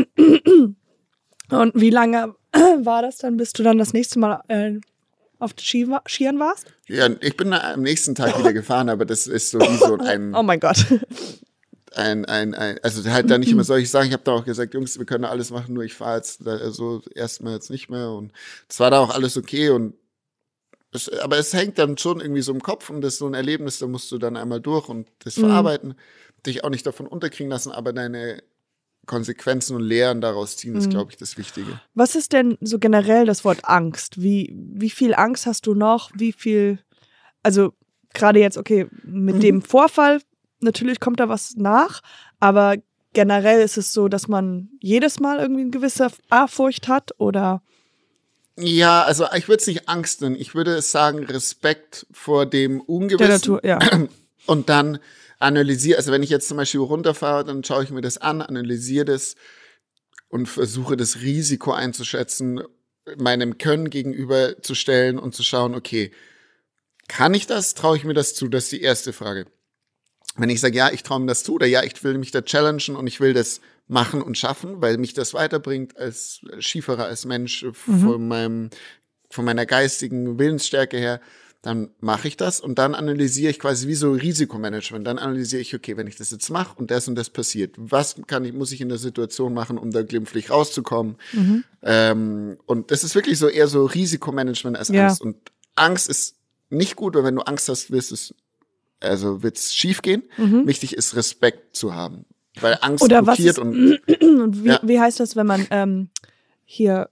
Und wie lange war das dann, bis du dann das nächste Mal äh, auf den Ski, Skiern warst? ja, ich bin am nächsten Tag wieder gefahren, aber das ist so wie so ein, Oh mein Gott. ein, ein, ein, also halt da nicht immer solche Sachen. Ich habe da auch gesagt, Jungs, wir können alles machen, nur ich fahre jetzt da so erstmal jetzt nicht mehr. Und es war da auch alles okay. Und es, aber es hängt dann schon irgendwie so im Kopf und das ist so ein Erlebnis, da musst du dann einmal durch und das Mhm. verarbeiten, dich auch nicht davon unterkriegen lassen, aber deine Konsequenzen und Lehren daraus ziehen, ist, Mhm. glaube ich, das Wichtige. Was ist denn so generell das Wort Angst? Wie, wie viel Angst hast du noch? Wie viel, also gerade jetzt, okay, mit Mhm. dem Vorfall, natürlich kommt da was nach, aber generell ist es so, dass man jedes Mal irgendwie eine gewisse Ehrfurcht hat oder Ja, also ich würde es nicht Angst nennen. Ich würde es sagen Respekt vor dem Ungewissen. Der Natur, ja. Und dann analysiere, also wenn ich jetzt zum Beispiel runterfahre, dann schaue ich mir das an, analysiere das und versuche das Risiko einzuschätzen, meinem Können gegenüberzustellen und zu schauen, okay, kann ich das? Traue ich mir das zu? Das ist die erste Frage. Wenn ich sage, ja, ich traue mir das zu oder ja, ich will mich da challengen und ich will das machen und schaffen, weil mich das weiterbringt als Skifahrer, als Mensch mhm. von meinem, von meiner geistigen Willensstärke her, dann mache ich das und dann analysiere ich quasi wie so Risikomanagement. Dann analysiere ich, okay, wenn ich das jetzt mache und das und das passiert, was kann ich, muss ich in der Situation machen, um da glimpflich rauszukommen? Mhm. Ähm, und das ist wirklich so eher so Risikomanagement als ja. Angst. Und Angst ist nicht gut, weil wenn du Angst hast, wirst es, also wird's schief gehen. Mhm. Wichtig ist, Respekt zu haben. Weil Angst Oder blockiert was ist, und, und wie, ja. wie heißt das, wenn man ähm, hier,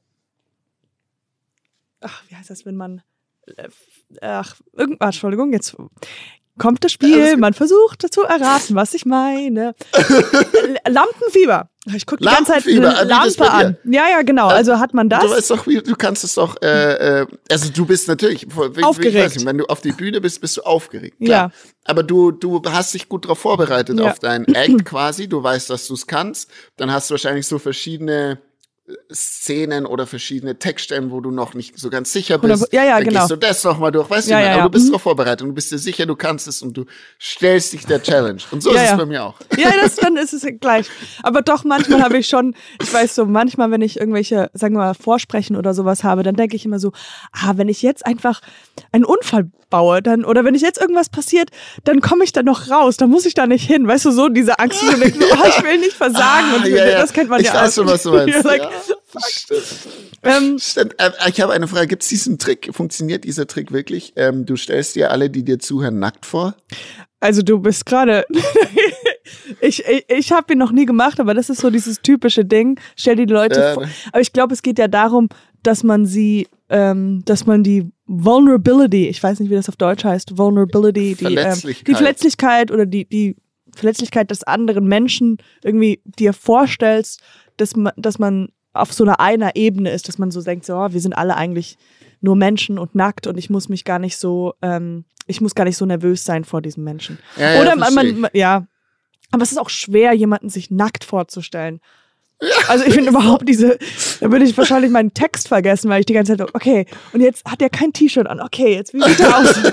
ach, wie heißt das, wenn man Ach, irgendwas, Entschuldigung, jetzt kommt das Spiel, ja, man versucht zu erraten, was ich meine. Lampenfieber. Ich gucke die ganze Zeit eine Lampe an. Ja, ja, genau. Also hat man das. Du weißt doch, wie, du kannst es doch, äh, äh, also du bist natürlich, wie, aufgeregt. Ich weiß nicht, wenn du auf die Bühne bist, bist du aufgeregt. Klar. Ja. Aber du, du hast dich gut darauf vorbereitet, ja. auf deinen Act quasi. Du weißt, dass du es kannst. Dann hast du wahrscheinlich so verschiedene Szenen oder verschiedene Textstellen, wo du noch nicht so ganz sicher bist. Ja, ja, dann genau. gehst du das nochmal durch, weißt ja, du, ja, aber ja. du bist mhm. darauf vorbereitet und du bist dir sicher, du kannst es und du stellst dich der Challenge. Und so ja, ist ja. es bei mir auch. Ja, das, dann ist es gleich. Aber doch, manchmal habe ich schon, ich weiß so, manchmal, wenn ich irgendwelche, sagen wir mal, Vorsprechen oder sowas habe, dann denke ich immer so, ah, wenn ich jetzt einfach einen Unfall baue, dann, oder wenn ich jetzt irgendwas passiert, dann komme ich da noch raus, dann muss ich da nicht hin. Weißt du, so diese Angst, die du denkst, oh, ich will nicht versagen. Ah, und ja, ja. Das kennt man ich ja auch. Ich weiß schon, was du meinst. like, ja. Stimmt. Ähm, Stimmt. Ich habe eine Frage. Gibt es diesen Trick? Funktioniert dieser Trick wirklich? Ähm, du stellst dir alle, die dir zuhören, nackt vor? Also du bist gerade... ich ich, ich habe ihn noch nie gemacht, aber das ist so dieses typische Ding. Stell dir die Leute äh, vor. Aber ich glaube, es geht ja darum, dass man sie... Ähm, dass man die Vulnerability, ich weiß nicht, wie das auf Deutsch heißt, Vulnerability, die Verletzlichkeit, ähm, die Verletzlichkeit oder die, die Verletzlichkeit des anderen Menschen irgendwie dir vorstellst, dass man, dass man auf so einer einer Ebene ist, dass man so denkt, so, oh, wir sind alle eigentlich nur Menschen und nackt und ich muss mich gar nicht so, ähm, ich muss gar nicht so nervös sein vor diesem Menschen. Ja, ja, oder man, man, ja, aber es ist auch schwer, jemanden sich nackt vorzustellen. Also ich finde überhaupt diese, da würde ich wahrscheinlich meinen Text vergessen, weil ich die ganze Zeit, okay, und jetzt hat er kein T-Shirt an, okay, jetzt wie sieht er aus?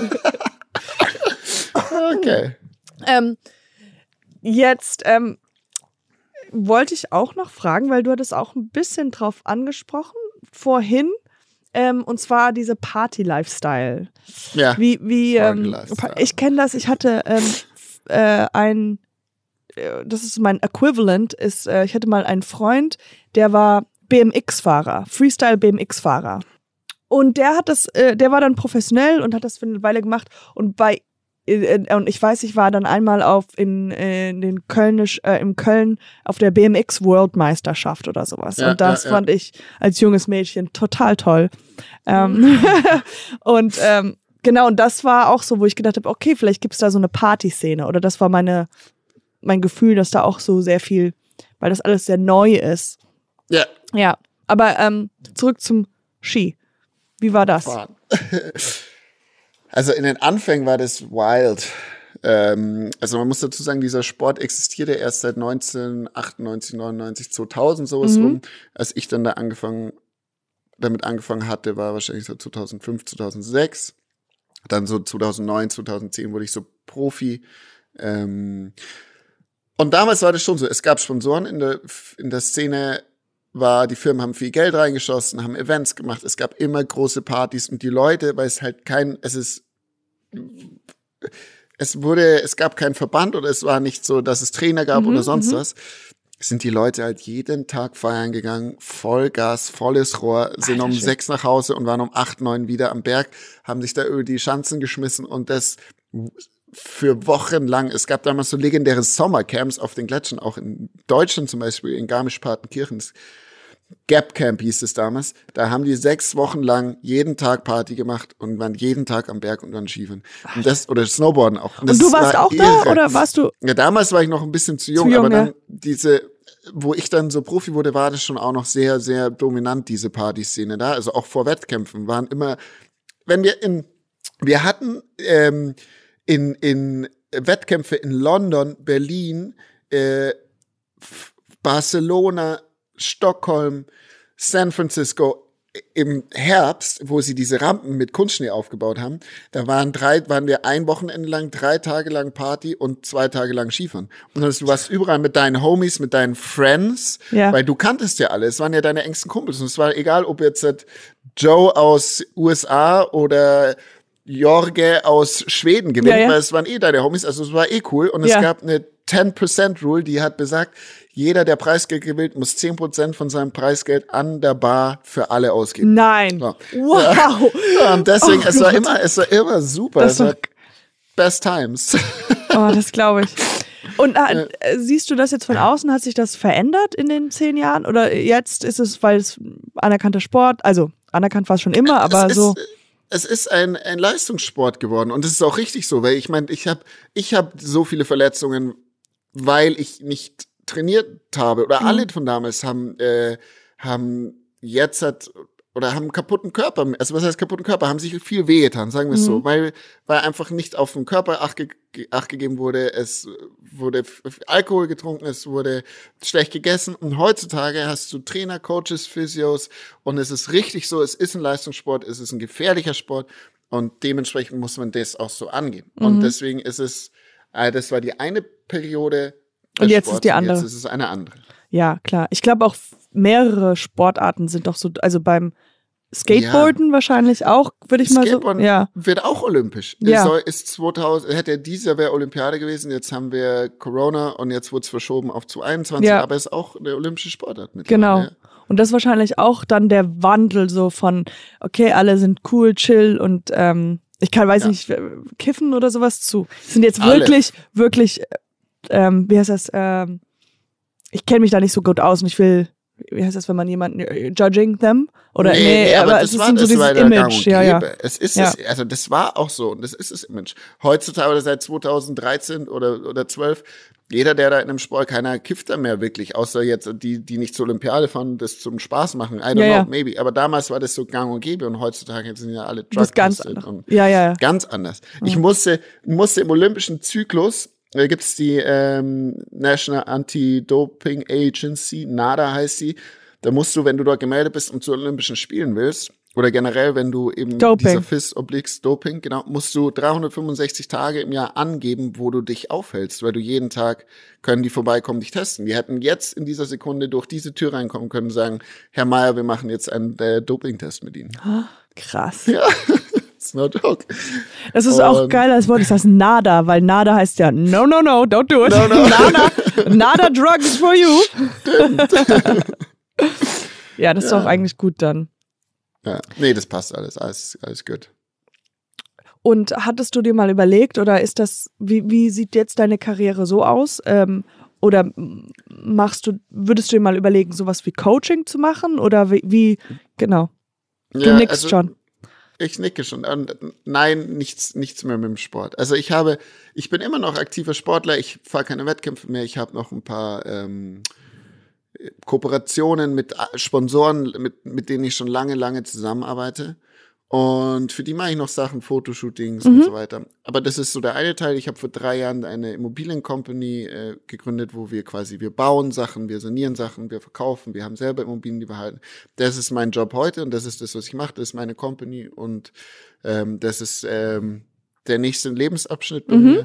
Okay. Ähm, jetzt ähm, wollte ich auch noch fragen, weil du hattest auch ein bisschen drauf angesprochen, vorhin, ähm, und zwar diese Party-Lifestyle. Ja, wie, wie, ähm, ich kenne das, ich hatte ähm, äh, ein das ist mein Equivalent, ist, äh, ich hatte mal einen Freund, der war B M X-Fahrer, Freestyle-B M X-Fahrer. Und der hat das, äh, der war dann professionell und hat das für eine Weile gemacht. Und bei, äh, und ich weiß, ich war dann einmal auf in, äh, in den Kölnisch, äh, im Köln auf der B M X-World-Meisterschaft oder sowas. Ja, und das ja, ja. fand ich als junges Mädchen total toll. Ähm, und ähm, genau, und das war auch so, wo ich gedacht habe, okay, vielleicht gibt es da so eine Partyszene. Oder das war meine mein Gefühl, dass da auch so sehr viel, weil das alles sehr neu ist. Ja. Ja, aber ähm, zurück zum Ski. Wie war das? Also in den Anfängen war das wild. Ähm, also man muss dazu sagen, dieser Sport existierte erst seit neunzehnhundertachtundneunzig, neunundneunzig, zweitausend sowas mhm. rum. Als ich dann da angefangen, damit angefangen hatte, war wahrscheinlich so zweitausendfünf, zweitausendsechs. Dann so zweitausendneun, zweitausendzehn wurde ich so Profi. Ähm, Und damals war das schon so, es gab Sponsoren in der, in der Szene, war, die Firmen haben viel Geld reingeschossen, haben Events gemacht, es gab immer große Partys und die Leute, weil es halt kein, es ist, es wurde, es gab keinen Verband oder es war nicht so, dass es Trainer gab mhm, oder sonst m-m. was, sind die Leute halt jeden Tag feiern gegangen, Vollgas, volles Rohr, sind Alter, um schön. sechs nach Hause und waren um acht, neun wieder am Berg, haben sich da über die Schanzen geschmissen und das für Wochen lang. Es gab damals so legendäre Sommercamps auf den Gletschern, auch in Deutschland zum Beispiel, in Garmisch-Partenkirchen. Gap Camp hieß es damals. Da haben die sechs Wochen lang jeden Tag Party gemacht und waren jeden Tag am Berg und waren Skifahren. Und das, oder Snowboarden auch. Und, das und du warst war auch irre. da, oder warst du? Ja, damals war ich noch ein bisschen zu jung, zu jung aber dann ja. diese, wo ich dann so Profi wurde, war das schon auch noch sehr, sehr dominant, diese Partyszene da. Also auch vor Wettkämpfen waren immer, wenn wir in, wir hatten ähm, in, in Wettkämpfe in London, Berlin, äh, Barcelona, Stockholm, San Francisco, im Herbst, wo sie diese Rampen mit Kunstschnee aufgebaut haben, da waren drei, waren wir ein Wochenende lang, drei Tage lang Party und zwei Tage lang Skifahren. Und du warst überall mit deinen Homies, mit deinen Friends, Ja. weil du kanntest ja alle. Es waren ja deine engsten Kumpels. Und es war egal, ob jetzt Joe aus U S A oder Jorge aus Schweden gewinnt, Ja, ja. weil es waren eh deine Homies. Also es war eh cool. Und Ja. es gab eine ten percent Rule, die hat besagt, jeder, der Preisgeld gewinnt, muss zehn Prozent von seinem Preisgeld an der Bar für alle ausgeben. Nein. Ja. Wow. Ja, und deswegen, Oh es war Gott. immer, es war immer super. Das Es war war- best times. Oh, das glaube ich. Und äh, siehst du das jetzt von außen? Hat sich das verändert in den zehn Jahren? Oder jetzt ist es, weil es anerkannter Sport, also anerkannt war es schon immer, aber es so. Ist, es ist ein, ein Leistungssport geworden. Und es ist auch richtig so, weil ich meine, ich habe ich hab so viele Verletzungen, weil ich nicht trainiert habe. Oder Mhm. alle von damals haben, äh, haben jetzt hat, oder haben einen kaputten Körper. Also was heißt kaputten Körper? Haben sich viel wehgetan, sagen wir es Mhm. so. Weil, weil einfach nicht auf den Körper acht, ge acht gegeben wurde. Es wurde f- Alkohol getrunken, es wurde schlecht gegessen. Und heutzutage hast du Trainer, Coaches, Physios. Und es ist richtig so, es ist ein Leistungssport, es ist ein gefährlicher Sport. Und dementsprechend muss man das auch so angehen. Mhm. Und deswegen ist es, äh, das war die eine Periode. des Und jetzt ist Sports die und andere. Jetzt ist es eine andere. Ja, klar. Ich glaube auch mehrere Sportarten sind doch so, also beim Skateboarden wahrscheinlich auch, würde ich mal so. Skateboarden Ja. wird auch olympisch. Ja. Es soll, ist zweitausend, hätte dieses Jahr wäre Olympiade gewesen, jetzt haben wir Corona und jetzt wurde es verschoben auf zwanzig einundzwanzig, Ja. aber es ist auch eine olympische Sportart mit. Genau. Ja. Und das ist wahrscheinlich auch dann der Wandel so von, okay, alle sind cool, chill und ähm, ich kann, weiß Ja. nicht, äh, kiffen oder sowas zu. Sind jetzt Alle. wirklich, wirklich, äh, ähm, wie heißt das, ähm, ich kenne mich da nicht so gut aus und ich will, wie heißt das, wenn man jemanden, äh, judging them? Oder, nee, aber, es ist so dieses der Gang Image, und ja, ja. Gäbe. Es ist Ja. es, also das war auch so und das ist das Image. Heutzutage oder seit zweitausenddreizehn oder oder zwölf, jeder, der da in einem Sport, keiner kifft da mehr wirklich, außer jetzt die, die nicht zur Olympiade fahren, das zum Spaß machen. I don't Ja, know, ja. maybe. Aber damals war das so gang und gäbe und heutzutage sind ja alle Das ist ganz drug-tested anders. und Ja, ja, ja. ganz anders. Ich musste, musste im olympischen Zyklus, da gibt es die ähm, National Anti-Doping Agency, NADA heißt sie. Da musst du, wenn du dort gemeldet bist und zu Olympischen Spielen willst, oder generell, wenn du eben Doping. dieser F I S obliques Doping, genau, musst du dreihundertfünfundsechzig Tage im Jahr angeben, wo du dich aufhältst, weil du jeden Tag können die vorbeikommen, dich testen. Die hätten jetzt in dieser Sekunde durch diese Tür reinkommen können und sagen, Herr Mayer, wir machen jetzt einen äh, Dopingtest mit Ihnen. Krass. Ja, it's no joke. Das ist auch Und- geil als Wort, das heißt Nada, weil Nada heißt ja no, no, no, don't do it. No, no. Nada, Nada drugs for you. Ja, das ist Ja. doch eigentlich gut dann. Ja, nee, das passt alles, alles, alles gut. Und hattest du dir mal überlegt, oder ist das, wie, wie sieht jetzt deine Karriere so aus? Ähm, oder machst du, würdest du dir mal überlegen, sowas wie Coaching zu machen? Oder wie, wie genau. Du Ja, nickst also, schon. Ich nicke schon. Und nein, nichts, nichts mehr mit dem Sport. Also ich habe, ich bin immer noch aktiver Sportler. Ich fahre keine Wettkämpfe mehr. Ich habe noch ein paar ähm, Kooperationen mit Sponsoren, mit, mit denen ich schon lange, lange zusammenarbeite. Und für die mache ich noch Sachen, Fotoshootings Mhm. und so weiter. Aber das ist so der eine Teil. Ich habe vor drei Jahren eine Immobiliencompany äh, gegründet, wo wir quasi, wir bauen Sachen, wir sanieren Sachen, wir verkaufen, wir haben selber Immobilien, die wir halten. Das ist mein Job heute und das ist das, was ich mache. Das ist meine Company und ähm, das ist ähm, der nächste Lebensabschnitt bei Mhm. mir.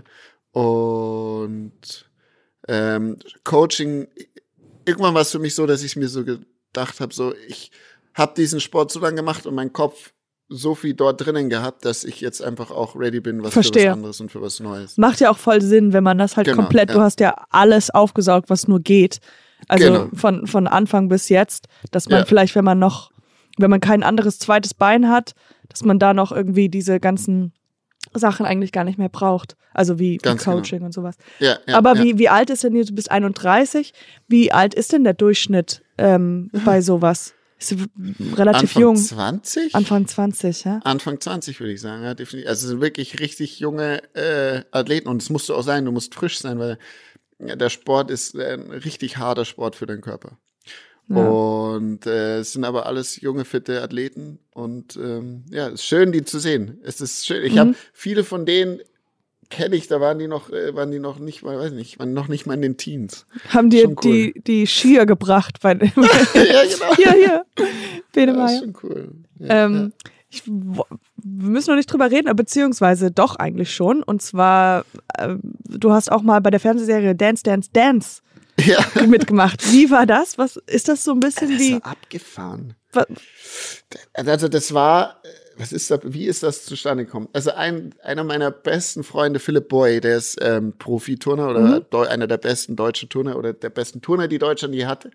Und ähm, Coaching, irgendwann war es für mich so, dass ich mir so gedacht habe, so ich habe diesen Sport so lange gemacht und mein Kopf so viel dort drinnen gehabt, dass ich jetzt einfach auch ready bin, was Verstehe. für was anderes und für was Neues. Macht ja auch voll Sinn, wenn man das halt Genau, komplett, du ja. hast ja alles aufgesaugt, was nur geht. Also Genau. von, von Anfang bis jetzt, dass man Ja. vielleicht, wenn man noch, wenn man kein anderes zweites Bein hat, dass man da noch irgendwie diese ganzen Sachen eigentlich gar nicht mehr braucht. Also wie, wie Ganz genau. Coaching und sowas. Ja, ja, Aber ja. Wie, wie alt ist denn jetzt, du bist einunddreißig, wie alt ist denn der Durchschnitt ähm, bei sowas? Ist relativ Anfang jung. zwanzig? Anfang zwanzig, ja? Anfang zwanzig würde ich sagen, ja, definitiv. Also es sind wirklich richtig junge äh, Athleten und es musst du auch sein, du musst frisch sein, weil der Sport ist ein richtig harter Sport für den Körper. Ja. Und äh, es sind aber alles junge, fitte Athleten. Und ähm, ja, es ist schön, die zu sehen. Es ist schön. Ich Mhm. habe viele von denen kenne ich, da waren die noch, äh, waren die noch nicht mal, weiß nicht, waren noch nicht mal in den Teens. Haben dir Schon cool. die, die Skier gebracht bei dem. Ja, genau. Hier, hier. Bene Ja, ist Meier. schon cool. Ja, Ähm, ich, wo- wir müssen noch nicht drüber reden, beziehungsweise doch eigentlich schon. Und zwar, äh, du hast auch mal bei der Fernsehserie Dance, Dance, Dance ja. ja. mitgemacht. Wie war das? Was ist das so ein bisschen Das wie? ist abgefahren. wa- Also das war, äh, was ist das, wie ist das zustande gekommen? Also ein, einer meiner besten Freunde, Philipp Boy, der ist ähm, Profiturner oder Mhm. Deu- einer der besten deutschen Turner oder der besten Turner, die Deutschland je hatte.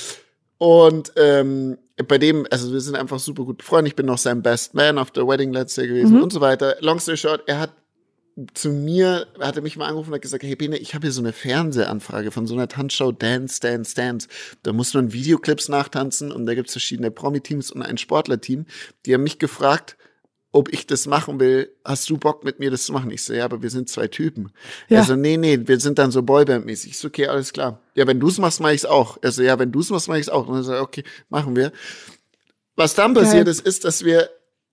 Und ähm, bei dem, also wir sind einfach super gut befreundet. Ich bin noch sein Best Man auf der Wedding Let's Say gewesen Mhm. und so weiter. Long story short, er hat zu mir, hat er mich mal angerufen und hat gesagt, hey Bene, ich habe hier so eine Fernsehanfrage von so einer Tanzshow Dance, Dance, Dance. Da muss man Videoclips nachtanzen und da gibt's verschiedene Promi-Teams und ein Sportler-Team. Die haben mich gefragt, ob ich das machen will. Hast du Bock mit mir das zu machen? Ich so, ja, aber wir sind zwei Typen. Ja. Also nee, nee, wir sind dann so Boyband-mäßig. Ich so, okay, alles klar. Ja, wenn du's machst, mach ich's auch. Also ja, wenn du's machst, mach ich's auch. Und dann so, okay, machen wir. Was dann Geil. passiert ist, ist, dass wir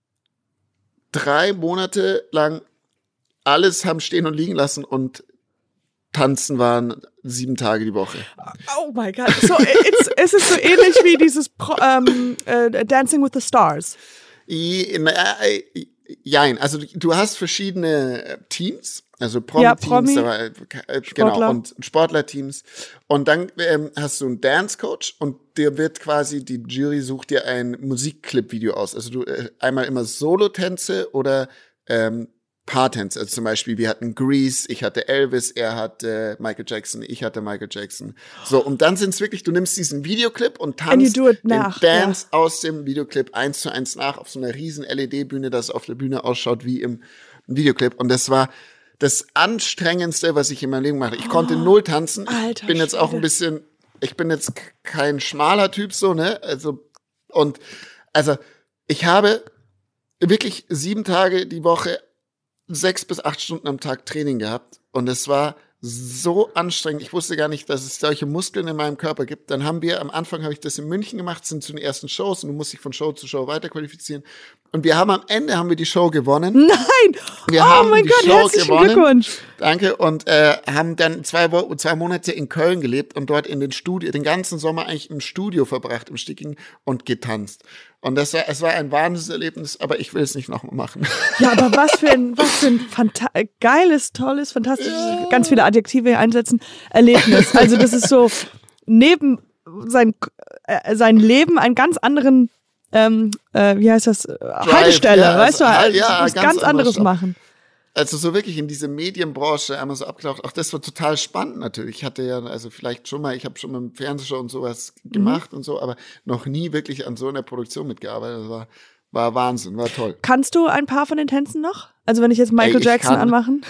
drei Monate lang alles haben stehen und liegen lassen und tanzen waren sieben Tage die Woche. Oh mein Gott. So, it's, es ist so ähnlich wie dieses Pro, ähm, äh, Dancing with the Stars. I- na, äh, Jein, also du- du hast verschiedene äh, Teams, also Ja, Promi-Teams, Promi, aber, äh, Sportler. genau, und Sportlerteams. Und dann ähm, hast du einen Dance-Coach und dir wird quasi, die Jury sucht dir ein Musikclip-Video aus. Also du äh, einmal immer Solo-Tänze oder ähm, Paartänze. Also zum Beispiel, wir hatten Grease, ich hatte Elvis, er hatte Michael Jackson, ich hatte Michael Jackson. So, und dann sind es wirklich, du nimmst diesen Videoclip und And you tanzt do it den nach, Dance aus dem Videoclip eins zu eins nach auf so einer riesen L E D-Bühne, dass es auf der Bühne ausschaut wie im Videoclip. Und das war das Anstrengendste, was ich in meinem Leben mache. Ich konnte null tanzen. Ich Alter bin jetzt auch Schwede. ein bisschen, ich bin jetzt k- kein schmaler Typ so, ne? Also, und, also, ich habe wirklich sieben Tage die Woche sechs bis acht Stunden am Tag Training gehabt und es war so anstrengend. Ich wusste gar nicht, dass es solche Muskeln in meinem Körper gibt. Dann haben wir, am Anfang habe ich das in München gemacht, sind zu den ersten Shows und du musst dich von Show zu Show weiterqualifizieren. Und wir haben am Ende haben wir die Show gewonnen. Nein! Wir oh haben mein die Gott, Show herzlichen gewonnen. Glückwunsch. Danke. Und äh, haben dann zwei, Wo zwei Monate in Köln gelebt und dort in den Studio, den ganzen Sommer eigentlich im Studio verbracht, im Sticking und getanzt. Und das war, es war ein Wahnsinnserlebnis, aber ich will es nicht nochmal machen. Ja, aber was für ein, was für ein fanta- geiles, tolles, fantastisches, ganz viele Adjektive einsetzen, Erlebnis. Also das ist so neben sein, äh, sein Leben einen ganz anderen, ähm, äh, wie heißt das, Haltestelle, ja, weißt also, du, ja, was ganz ganz, anderer anderes Stoff. machen. Also so wirklich in diese Medienbranche einmal so abgetaucht. Auch das war total spannend natürlich. Ich hatte ja, also vielleicht schon mal, ich habe schon mal im Fernsehshow und sowas gemacht und so, aber noch nie wirklich an so einer Produktion mitgearbeitet. Das war, war Wahnsinn, war toll. Kannst du ein paar von den Tänzen noch? Also wenn ich jetzt Michael Ey, ich Jackson kann- anmachen?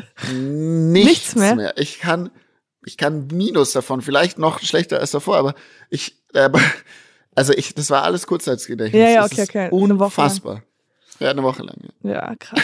Nichts, Nichts mehr? mehr. Ich kann, ich kann Minus davon, vielleicht noch schlechter als davor, aber ich, aber, also ich, das war alles Kurzzeitgedächtnis. Ja, ja, Das okay, ist okay. Eine Woche lang. Unfassbar. Ja, eine Woche lang. Ja. Ja, krass.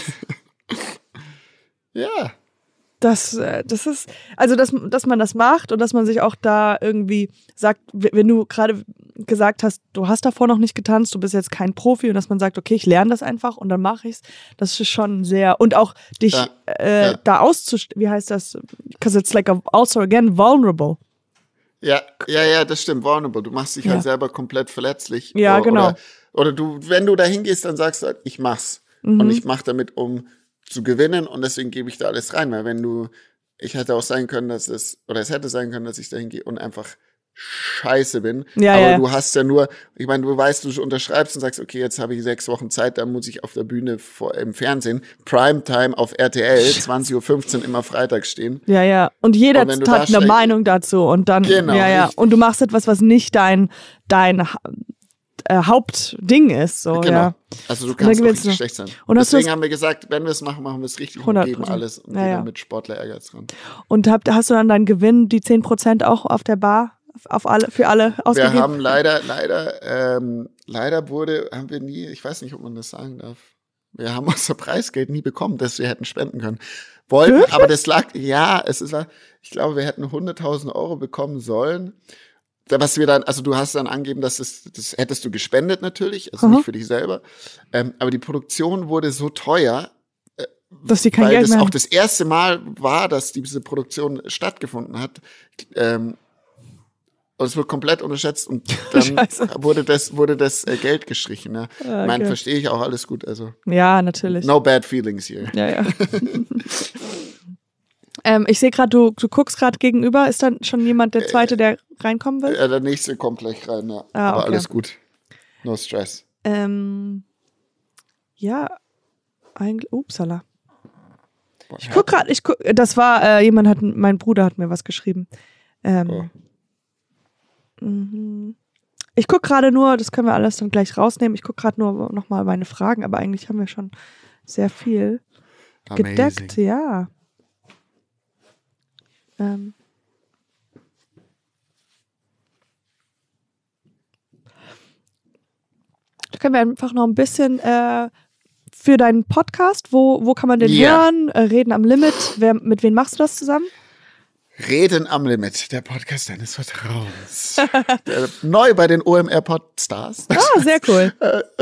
ja. Das, äh, das ist, also dass, dass man das macht und dass man sich auch da irgendwie sagt, w- wenn du gerade gesagt hast, du hast davor noch nicht getanzt, du bist jetzt kein Profi und dass man sagt, okay, ich lerne das einfach und dann mache ich's, das ist schon sehr, und auch dich Ja, äh, ja. da auszustellen, wie heißt das, because it's like a, also again vulnerable. Ja, ja, ja, das stimmt, vulnerable. Du machst dich Ja. halt selber komplett verletzlich. Ja, oder, genau. Oder, oder du, wenn du da hingehst, dann sagst du halt, ich mach's. Mhm. Und ich mach damit, um zu gewinnen und deswegen gebe ich da alles rein. Weil wenn du, ich hätte auch sein können, dass es, oder es hätte sein können, dass ich da hingehe und einfach scheiße bin. Ja, Aber ja. du hast ja nur, ich meine, du weißt, du unterschreibst und sagst, okay, jetzt habe ich sechs Wochen Zeit, dann muss ich auf der Bühne vor, im Fernsehen, Primetime auf R T L, zwanzig Uhr fünfzehn immer freitags stehen. Ja, ja. Und jeder Und wenn du hat da eine schlecht- Meinung dazu und dann, Genau, ja, ja. richtig. Und du machst etwas, was nicht dein, dein Ha- äh, Hauptding ist, so, Genau. ja. Also du dann kannst auch gewinnst richtig du. schlecht sein. Und hast du Deswegen das- haben wir gesagt, wenn wir es machen, machen wir es richtig und hundert geben Prozent. alles und Ja, gehen ja. dann mit Sportler-Ehrgeiz ran. Und habt, hast du dann deinen Gewinn, die zehn Prozent auch auf der Bar, auf alle, für alle Wir ausgegeben? haben leider, leider, ähm, leider wurde, haben wir nie, ich weiß nicht, ob man das sagen darf, wir haben unser Preisgeld nie bekommen, das wir hätten spenden können. wollten, Wirklich? aber das lag, ja, es ist, ich glaube, wir hätten hunderttausend Euro bekommen sollen. Was wir dann, also du hast dann angegeben, dass es, das hättest du gespendet natürlich, also Aha. nicht für dich selber. Ähm, aber die Produktion wurde so teuer, äh, Dass die kein weil Geld das mehr auch haben. das erste Mal war, dass diese Produktion stattgefunden hat. Ähm, und es wurde komplett unterschätzt und dann Scheiße. wurde das, wurde das äh, Geld gestrichen. Ja. Ah, Ich meine, okay. verstehe ich auch alles gut. Also Ja, natürlich. no bad feelings here. Ja, ja. ähm, ich sehe gerade, du, du guckst gerade gegenüber. Ist dann schon jemand, der Zweite, der reinkommen will? Ja, der nächste kommt gleich rein, ja. Ah, Aber okay. alles gut. No stress. Ähm, ja, eigentlich, upsala. Boah, Ich guck gerade, ich guck, das war, äh, jemand hat, mein Bruder hat mir was geschrieben. Ähm, Oh. mhm. Ich guck gerade nur, das können wir alles dann gleich rausnehmen, ich guck gerade nur nochmal meine Fragen, aber eigentlich haben wir schon sehr viel Amazing. gedeckt, ja. Ähm. Da können wir einfach noch ein bisschen äh, für deinen Podcast, wo, wo kann man den Ja. hören? Äh, Reden am Limit, Wer, mit wem machst du das zusammen? Reden am Limit, der Podcast deines Vertrauens. Der, neu bei den O M R-Podstars. Ah, sehr cool.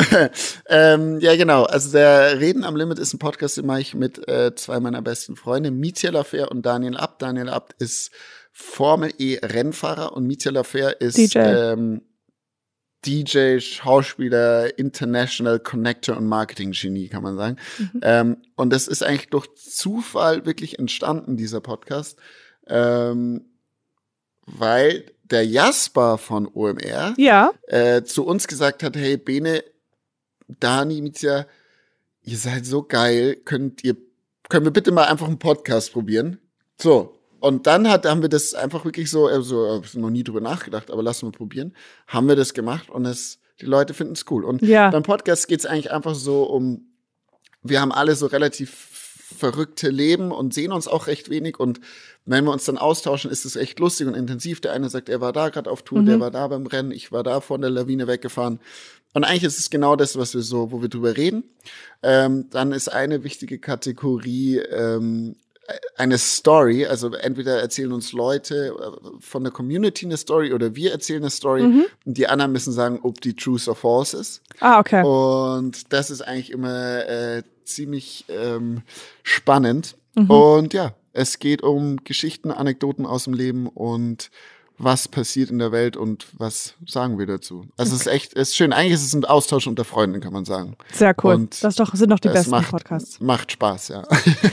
ähm, ja, genau. Also der Reden am Limit ist ein Podcast, den mache ich mit äh, zwei meiner besten Freunde, Mietja Lafer und Daniel Abt. Daniel Abt ist Formel-E-Rennfahrer und Mietja Lafer ist D J. Ähm, D J, Schauspieler, International Connector und Marketing-Genie, kann man sagen. Mhm. Ähm, und das ist eigentlich durch Zufall wirklich entstanden, dieser Podcast. Ähm, weil der Jasper von O M R Ja, äh, zu uns gesagt hat, hey Bene, Dani, Mietja, ihr seid so geil, könnt ihr, können wir bitte mal einfach einen Podcast probieren? So, und dann hat, haben wir das einfach wirklich so, also noch nie drüber nachgedacht, aber lassen wir probieren, haben wir das gemacht und es, die Leute finden es cool. Und Ja. beim Podcast geht es eigentlich einfach so um, wir haben alle so relativ verrückte Leben und sehen uns auch recht wenig und wenn wir uns dann austauschen, ist es echt lustig und intensiv. Der eine sagt, er war da gerade auf Tour, Mhm. der war da beim Rennen, ich war da von der Lawine weggefahren. Und eigentlich ist es genau das, was wir so, wo wir drüber reden. Ähm, dann ist eine wichtige Kategorie ähm, eine Story, also entweder erzählen uns Leute äh, von der Community eine Story oder wir erzählen eine Story Mhm. und die anderen müssen sagen, ob die true or false ist. Ah, okay. Und das ist eigentlich immer äh, ziemlich ähm, spannend. Mhm. Und ja, es geht um Geschichten, Anekdoten aus dem Leben und was passiert in der Welt und was sagen wir dazu. Also es ist echt, es ist schön. Eigentlich ist es ein Austausch unter Freunden, kann man sagen. Sehr cool. und Das ist doch, sind doch die Es besten macht, Podcasts. macht Spaß, ja.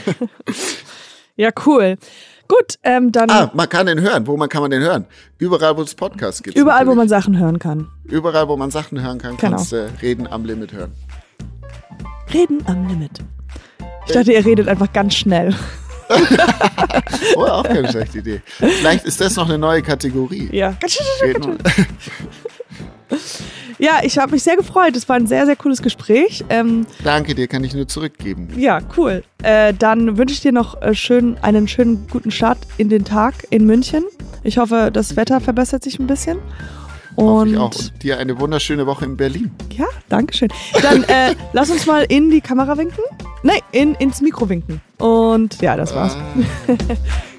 Ja, cool. Gut, ähm, dann Ah, man kann den hören. Wo man kann man den hören? Überall, wo es Podcasts gibt. überall, wo man Sachen hören kann. Überall, wo man Sachen hören kann, Genau. kannst du Reden am Limit hören. Reden am Limit. Ich dachte, ihr redet einfach ganz schnell. Oh, auch keine schlechte Idee. Vielleicht ist das noch eine neue Kategorie. Ja. Reden. Ja, ich habe mich sehr gefreut. Es war ein sehr, sehr cooles Gespräch. Ähm, Danke dir, kann ich nur zurückgeben. ja, cool. Äh, dann wünsche ich dir noch äh, schön, einen schönen, guten Start in den Tag in München. Ich hoffe, das Wetter verbessert sich ein bisschen. Hoffe Und ich auch. Und dir eine wunderschöne Woche in Berlin. ja, danke schön. Dann äh, lass uns mal in die Kamera winken. Nein, in, ins Mikro winken. Und ja, das war's. Ah.